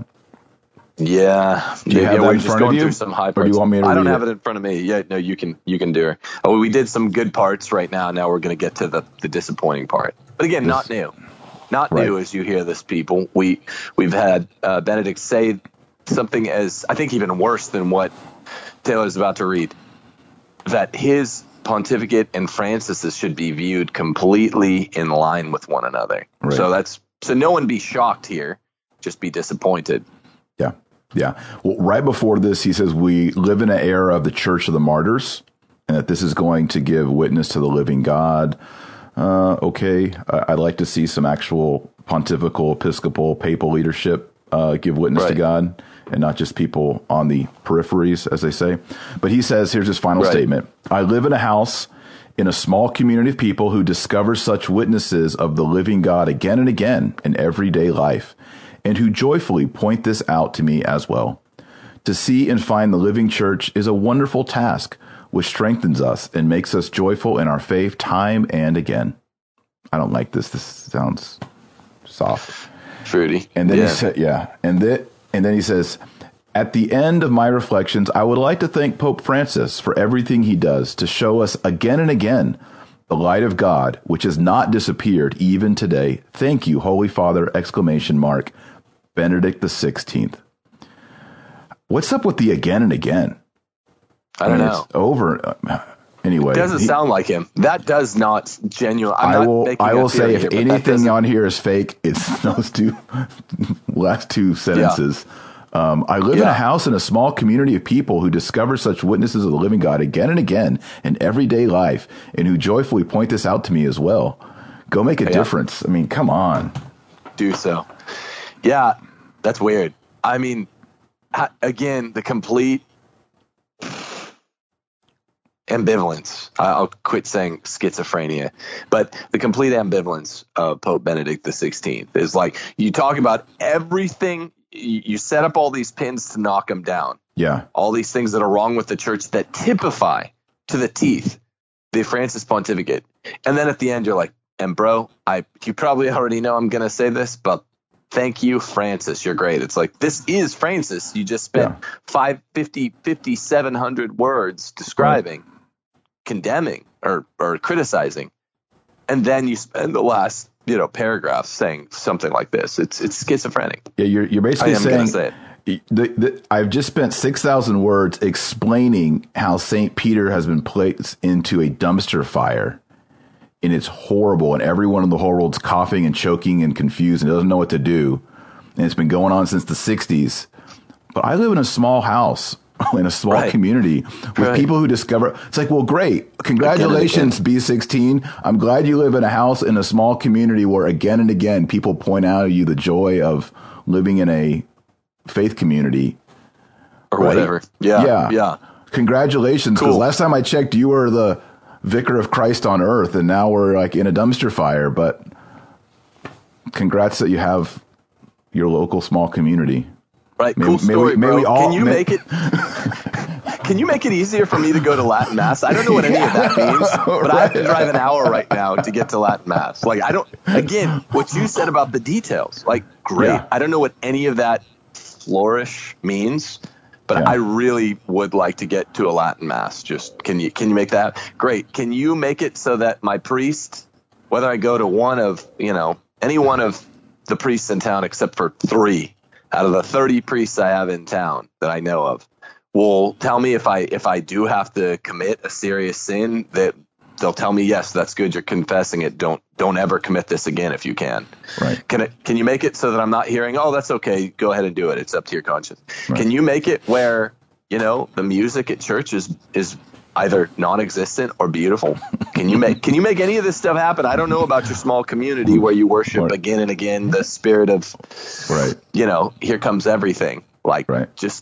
Yeah, do you yeah, have we're that in just front going of you? through some high parts. Or do you want me to I don't read have it? it in front of me. Yeah, no, you can you can do it. Oh, we did some good parts right now. Now we're going to get to the, the disappointing part. But again, This, not new, not right. new as you hear this, people. We we've had uh, Benedict say something as I think even worse than what Taylor's about to read. That his pontificate and Francis's should be viewed completely in line with one another. Right. So that's so no one be shocked here, just be disappointed. Yeah. Yeah. Well, right before this, he says we live in an era of the Church of the Martyrs and that this is going to give witness to the living God. Uh, okay. I- I'd like to see some actual pontifical, episcopal, papal leadership uh, give witness right. to God and not just people on the peripheries, as they say. But he says, here's his final right. statement. I live in a house in a small community of people who discover such witnesses of the living God again and again in everyday life, and who joyfully point this out to me as well. To see and find the living church is a wonderful task, which strengthens us and makes us joyful in our faith time and again. I don't like this. This sounds soft. Fruity. And then yeah. he said, yeah. And then, and then he says, at the end of my reflections, I would like to thank Pope Francis for everything he does to show us again and again the light of God, which has not disappeared even today. Thank you, Holy Father, exclamation mark, Benedict the sixteenth. What's up with the again and again? I don't I mean, know. It's over. Uh, anyway. It doesn't he, sound like him. That does not genuine. I'm I not will, making I a will say theory if here, but that anything doesn't- on here is fake, it's those two last two sentences. Um, I live in Yeah. a house in a small community of people who discover such witnesses of the living God again and again in everyday life and who joyfully point this out to me as well. Go make a Yeah. difference. I mean, come on. do so. Yeah, that's weird. I mean, ha- again, the complete ambivalence. I- I'll quit saying schizophrenia, but the complete ambivalence of Pope Benedict the sixteenth is like you talk about everything. You, you set up all these pins to knock them down. Yeah. All these things that are wrong with the church that typify to the teeth the Francis pontificate. And then at the end, you're like, and bro, I you probably already know I'm going to say this, but thank you, Francis. You're great. It's like, this is Francis. You just spent Yeah. five, fifty, fifty, seven hundred words describing, right. condemning, or, or criticizing. And then you spend the last, you know, paragraph saying something like this. It's it's schizophrenic. Yeah, you're you're basically I am saying gonna say it. The, the, I've just spent six thousand words explaining how Saint Peter has been placed into a dumpster fire, and it's horrible, and everyone in the whole world's coughing and choking and confused and doesn't know what to do, and it's been going on since the sixties. But I live in a small house in a small Right. community with Right. people who discover. It's like, well, great. Congratulations, B sixteen. I'm glad you live in a house in a small community where again and again people point out to you the joy of living in a faith community. Or Right? whatever. Yeah. Yeah. Yeah. Congratulations. Because Cool. last time I checked, you were the vicar of Christ on earth, and now we're like in a dumpster fire. But congrats that you have your local small community. Right. May- Cool may we- story, may bro. we all- Can you may- make it? Can you make it easier for me to go to Latin Mass? I don't know what any of that means, but I have to drive an hour right now to get to Latin Mass. Like, I don't, again, what you said about the details, like, great. Yeah. I don't know what any of that flourish means, but Yeah. I really would like to get to a Latin Mass. Just, can you, can you make that? Great. Can you make it so that my priest, whether I go to one of, you know, any one of the priests in town except for three out of the thirty priests I have in town that I know of, will tell me if I if I do have to commit a serious sin, that they'll tell me, yes, that's good, you're confessing it. Don't don't ever commit this again if you can. Right. Can it can you make it so that I'm not hearing, oh, that's okay, go ahead and do it. It's up to your conscience. Right. Can you make it where, you know, the music at church is is either non-existent or beautiful? Can you make can you make any of this stuff happen? I don't know about your small community where you worship Right. again and again the spirit of, Right. you know, here comes everything. Like, Right. just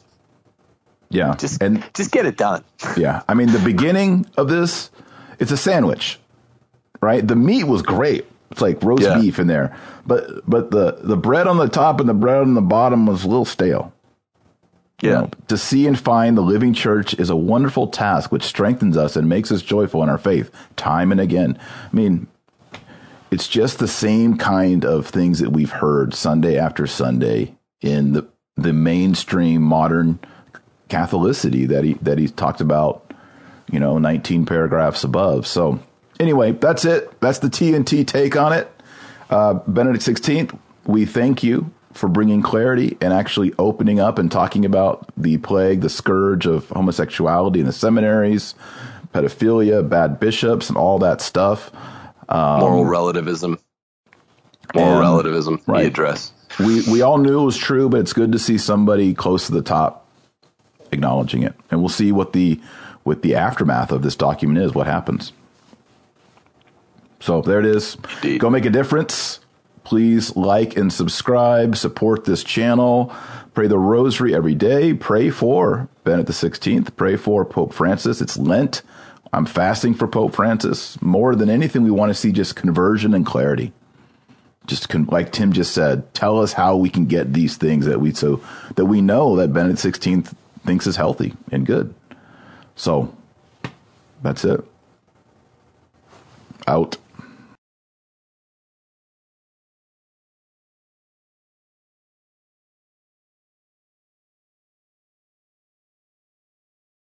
Yeah. just and just get it done. yeah, I mean, the beginning of this, it's a sandwich, right? The meat was great. It's like roast Yeah. beef in there, but but the the bread on the top and the bread on the bottom was a little stale. You Yeah. know, to see and find the living church is a wonderful task which strengthens us and makes us joyful in our faith time and again. I mean, it's just the same kind of things that we've heard Sunday after Sunday in the the mainstream modern Catholicity that he that he talked about, you know, nineteen paragraphs above. So anyway, that's it. That's the T N T take on it. Uh, Benedict sixteenth, we thank you for bringing clarity and actually opening up and talking about the plague, the scourge of homosexuality in the seminaries, pedophilia, bad bishops, and all that stuff. Moral relativism. Moral and- relativism. right. The address. We we all knew it was true, but it's good to see somebody close to the top acknowledging it. And we'll see what the what the aftermath of this document is, what happens. So there it is. Indeed. Go make a difference. Please like and subscribe. Support this channel. Pray the rosary every day. Pray for Benedict the sixteenth. Pray for Pope Francis. It's Lent. I'm fasting for Pope Francis. More than anything, we want to see just conversion and clarity. Just con- like Tim just said, tell us how we can get these things that we so that we know that Benedict sixteenth thinks is healthy and good. So that's it. Out.